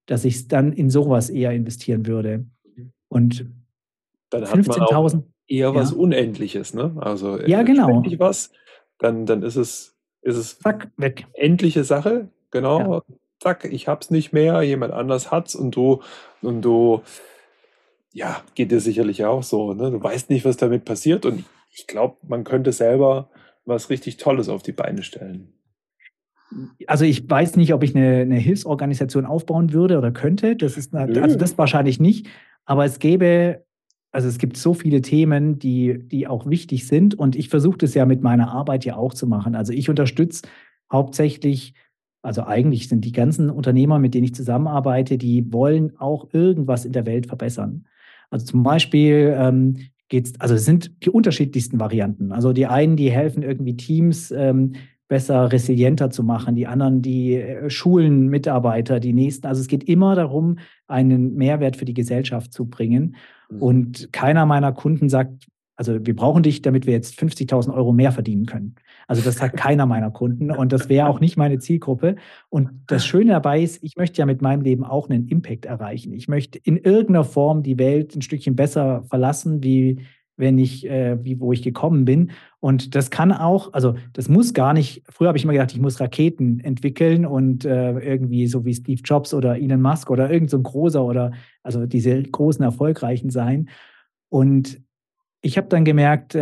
dass ich es dann in sowas eher investieren würde. Und Dann hat man auch 15.000, eher was ja, Unendliches, ne? Also ja, spende ich genau, was, dann ist es zack, weg. endliche Sache, Ja. genau. Zack, ich hab's nicht mehr, jemand anders hat's und du, ja, geht dir sicherlich auch so, ne? Du weißt nicht, was damit passiert und ich glaube, man könnte selber was richtig Tolles auf die Beine stellen. Also ich weiß nicht, ob ich eine Hilfsorganisation aufbauen würde oder könnte. Also Nö. das wahrscheinlich nicht. Aber also es gibt so viele Themen, die auch wichtig sind. Und ich versuche das ja mit meiner Arbeit ja auch zu machen. Also ich unterstütze hauptsächlich, also eigentlich sind die ganzen Unternehmer, mit denen ich zusammenarbeite, die wollen auch irgendwas in der Welt verbessern. Also zum Beispiel also es sind die unterschiedlichsten Varianten. Also die einen, die helfen irgendwie Teams, besser, resilienter zu machen, die anderen, die schulen Mitarbeiter, die nächsten. Also es geht immer darum, einen Mehrwert für die Gesellschaft zu bringen. Mhm. Und keiner meiner Kunden sagt, also wir brauchen dich, damit wir jetzt 50.000 Euro mehr verdienen können. Also das sagt keiner meiner Kunden und das wäre auch nicht meine Zielgruppe. Und das Schöne dabei ist, ich möchte ja mit meinem Leben auch einen Impact erreichen. Ich möchte in irgendeiner Form die Welt ein Stückchen besser verlassen, wie wo ich gekommen bin. Und das kann auch, also das muss gar nicht, früher habe ich immer gedacht, ich muss Raketen entwickeln und irgendwie so wie Steve Jobs oder Elon Musk oder irgend so ein großer oder also diese großen Erfolgreichen sein. Und ich habe dann gemerkt,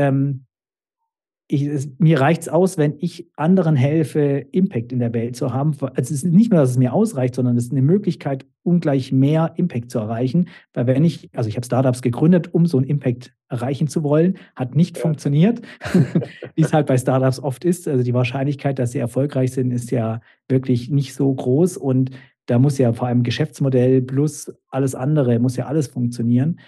mir reicht es aus, wenn ich anderen helfe, Impact in der Welt zu haben. Also es ist nicht nur, dass es mir ausreicht, sondern es ist eine Möglichkeit, ungleich mehr Impact zu erreichen. Weil also ich habe Startups gegründet, um so einen Impact erreichen zu wollen, hat nicht Ja. funktioniert, wie es halt bei Startups oft ist. Also die Wahrscheinlichkeit, dass sie erfolgreich sind, ist ja wirklich nicht so groß und da muss ja vor allem Geschäftsmodell plus alles andere, muss ja alles funktionieren.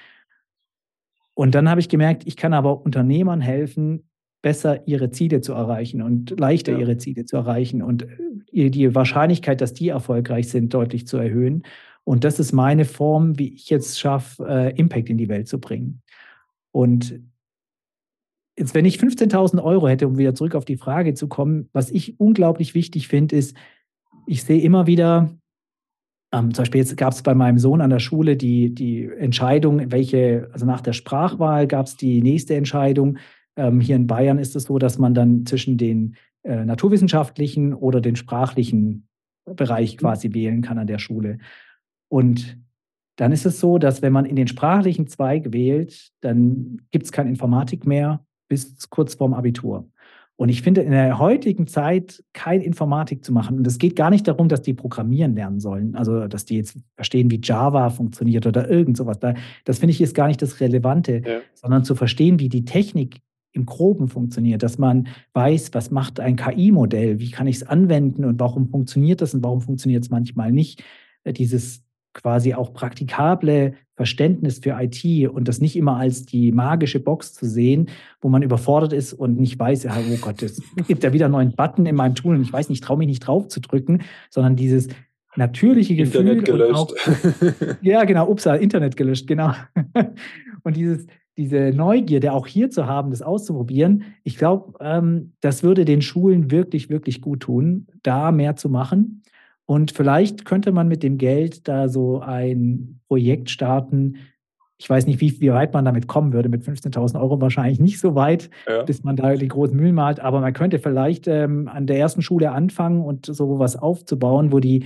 Und dann habe ich gemerkt, ich kann aber Unternehmern helfen, besser ihre Ziele zu erreichen und leichter Ja. ihre Ziele zu erreichen und die Wahrscheinlichkeit, dass die erfolgreich sind, deutlich zu erhöhen. Und das ist meine Form, wie ich jetzt schaffe, Impact in die Welt zu bringen. Und jetzt, wenn ich 15.000 Euro hätte, um wieder zurück auf die Frage zu kommen, was ich unglaublich wichtig finde, ist, ich sehe immer wieder, zum Beispiel jetzt gab es bei meinem Sohn an der Schule die Entscheidung, also nach der Sprachwahl gab es die nächste Entscheidung. Hier in Bayern ist es so, dass man dann zwischen den naturwissenschaftlichen oder den sprachlichen Bereich quasi wählen kann an der Schule. Und dann ist es so, dass wenn man in den sprachlichen Zweig wählt, dann gibt es keine Informatik mehr bis kurz vorm Abitur. Und ich finde, in der heutigen Zeit keine Informatik zu machen, und es geht gar nicht darum, dass die programmieren lernen sollen, also dass die jetzt verstehen, wie Java funktioniert oder irgend sowas. Das finde ich ist gar nicht das Relevante, Ja. sondern zu verstehen, wie die Technik im Groben funktioniert, dass man weiß, was macht ein KI-Modell, wie kann ich es anwenden und warum funktioniert das und warum funktioniert es manchmal nicht. Dieses quasi auch praktikable Verständnis für IT und das nicht immer als die magische Box zu sehen, wo man überfordert ist und nicht weiß, ja, oh Gott, es gibt ja wieder einen neuen Button in meinem Tool und ich weiß nicht, traue mich nicht drauf zu drücken, sondern dieses natürliche Internet Gefühl und gelöscht. auch, ja, genau, ups, Internet gelöscht, genau. Und diese Neugierde auch hier zu haben, das auszuprobieren, ich glaube, das würde den Schulen wirklich, wirklich gut tun, da mehr zu machen. Und vielleicht könnte man mit dem Geld da so ein Projekt starten. Ich weiß nicht, wie weit man damit kommen würde. Mit 15.000 Euro wahrscheinlich nicht so weit, Ja. bis man da die großen Mühlen malt. Aber man könnte vielleicht an der ersten Schule anfangen und so was aufzubauen, wo die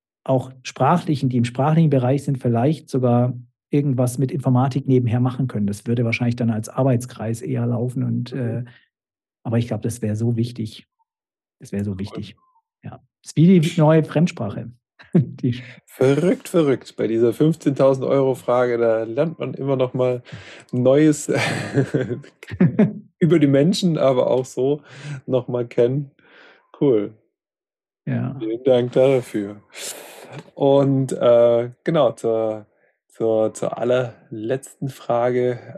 die im sprachlichen Bereich sind, vielleicht sogar irgendwas mit Informatik nebenher machen können. Das würde wahrscheinlich dann als Arbeitskreis eher laufen. Aber ich glaube, das wäre so wichtig. Das wäre so Cool. wichtig. Ja. Das ist wie die neue Fremdsprache. Verrückt, verrückt. Bei dieser 15.000 Euro Frage, da lernt man immer noch mal Neues über die Menschen, aber auch so noch mal kennen. Cool. Ja. Vielen Dank dafür. Und genau, zur allerletzten Frage.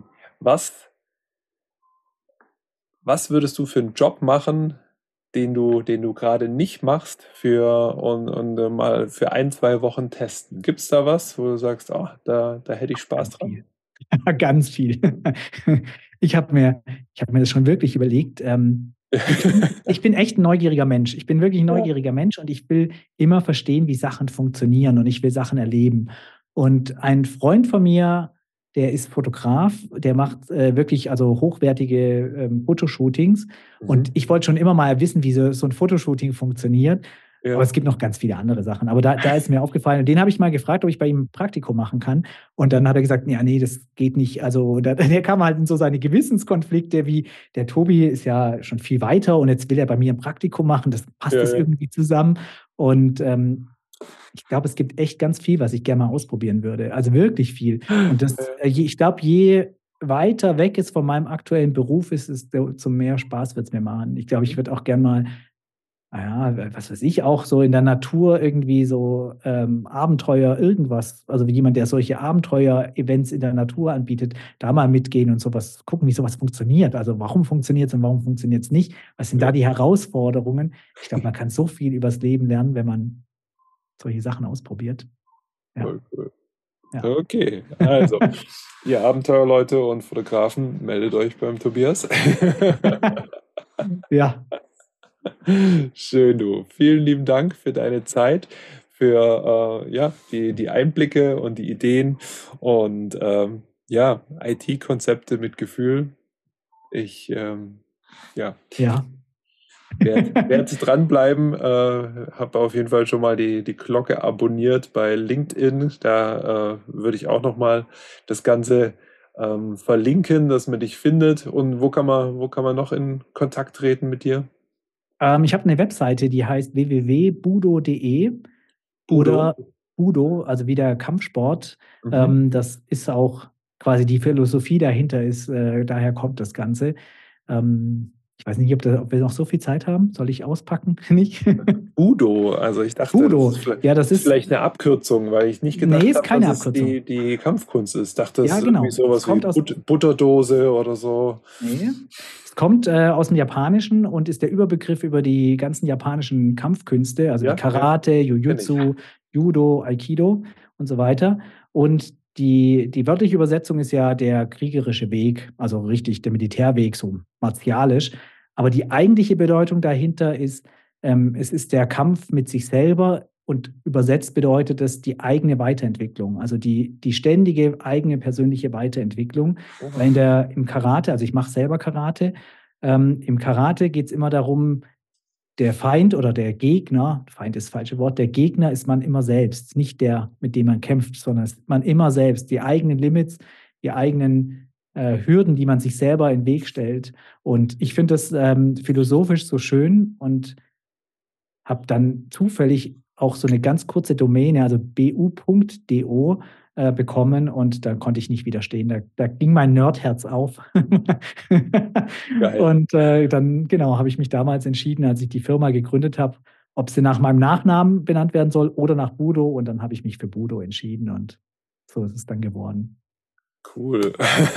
Was würdest du für einen Job machen, den du gerade nicht machst, und mal für 1, 2 Wochen testen? Gibt es da was, wo du sagst, oh, da hätte ich Spaß Ganz dran? viel. Ganz viel. Ich habe mir das schon wirklich überlegt. Ich bin echt ein neugieriger Mensch. Ich bin wirklich ein Ja. neugieriger Mensch und ich will immer verstehen, wie Sachen funktionieren und ich will Sachen erleben. Und ein Freund von mir, der ist Fotograf, der macht wirklich also hochwertige Fotoshootings. Und Mhm. ich wollte schon immer mal wissen, wie so ein Fotoshooting funktioniert. Aber Ja. es gibt noch ganz viele andere Sachen. Aber da ist mir aufgefallen, und den habe ich mal gefragt, ob ich bei ihm ein Praktikum machen kann. Und dann hat er gesagt, ja, nee, das geht nicht. Also der kam halt in so seine Gewissenskonflikte, wie der Tobi ist ja schon viel weiter und jetzt will er bei mir ein Praktikum machen. Das passt Ja, das ja. irgendwie zusammen. Und ich glaube, es gibt echt ganz viel, was ich gerne mal ausprobieren würde. Also wirklich viel. Und ich glaube, je weiter weg es von meinem aktuellen Beruf ist, desto mehr Spaß wird es mir machen. Ich glaube, ich würde auch gerne mal was weiß ich, auch so in der Natur irgendwie so Abenteuer, irgendwas. Also wie jemand, der solche Abenteuer-Events in der Natur anbietet, da mal mitgehen und sowas, gucken, wie sowas funktioniert. Also warum funktioniert es und warum funktioniert es nicht? Was sind da die Herausforderungen? Ich glaube, man kann so viel übers Leben lernen, wenn man solche Sachen ausprobiert. Ja. Voll cool. Ja. Okay, also, ihr Abenteuerleute und Fotografen, meldet euch beim Tobias. Ja. Schön, du. Vielen lieben Dank für deine Zeit, für die Einblicke und die Ideen und IT-Konzepte mit Gefühl. Ich Ja. werde dranbleiben, habe auf jeden Fall schon mal die Glocke abonniert bei LinkedIn. Da würde ich auch nochmal das Ganze verlinken, dass man dich findet. Und wo kann man noch in Kontakt treten mit dir? Ich habe eine Webseite, die heißt www.budo.de oder Budo, also wie der Kampfsport. Mhm. Das ist auch quasi die Philosophie dahinter ist, daher kommt das Ganze. Ich weiß nicht, ob wir noch so viel Zeit haben. Soll ich auspacken? Nicht? Budo, also ich dachte, Budo, ja, das ist ist, vielleicht eine Abkürzung, weil ich nicht nee, gedacht ist habe, dass keine es Abkürzung. die Kampfkunst ist. Ich dachte, es Ja, ist irgendwie genau. Es sowas wie kommt aus, Butterdose oder so. nee, es kommt aus dem Japanischen und ist der Überbegriff über die ganzen japanischen Kampfkünste, also wie Ja, Karate, kenne ich. Jujutsu, Judo, Aikido und so weiter. Und die wörtliche Übersetzung ist ja der kriegerische Weg, also richtig der Militärweg, so martialisch. Aber die eigentliche Bedeutung dahinter ist, es ist der Kampf mit sich selber und übersetzt bedeutet es die eigene Weiterentwicklung, also die ständige eigene persönliche Weiterentwicklung. Weil im Karate, also ich mache selber Karate, im Karate geht es immer darum, der Feind oder der Gegner, Feind ist das falsche Wort, der Gegner ist man immer selbst, nicht der, mit dem man kämpft, sondern ist man immer selbst, die eigenen Limits, die eigenen Hürden, die man sich selber in den Weg stellt. Und ich finde das philosophisch so schön und habe dann zufällig auch so eine ganz kurze Domäne, also bu.do, bekommen und da konnte ich nicht widerstehen. Da ging mein Nerdherz auf. Geil. Und dann, genau, habe ich mich damals entschieden, als ich die Firma gegründet habe, ob sie nach meinem Nachnamen benannt werden soll oder nach Budo. Und dann habe ich mich für Budo entschieden und so ist es dann geworden. Cool.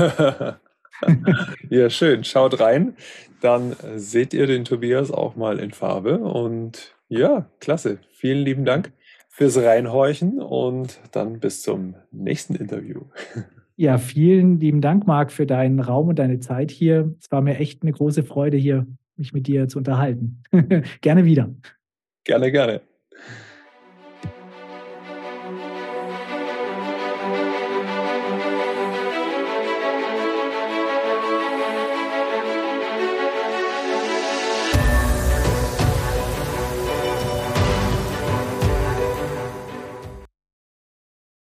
Ja, schön. Schaut rein. Dann seht ihr den Tobias auch mal in Farbe. Und ja, klasse. Vielen lieben Dank fürs Reinhorchen und dann bis zum nächsten Interview. Ja, vielen lieben Dank, Marc, für deinen Raum und deine Zeit hier. Es war mir echt eine große Freude, hier mich mit dir zu unterhalten. Gerne wieder. Gerne, gerne.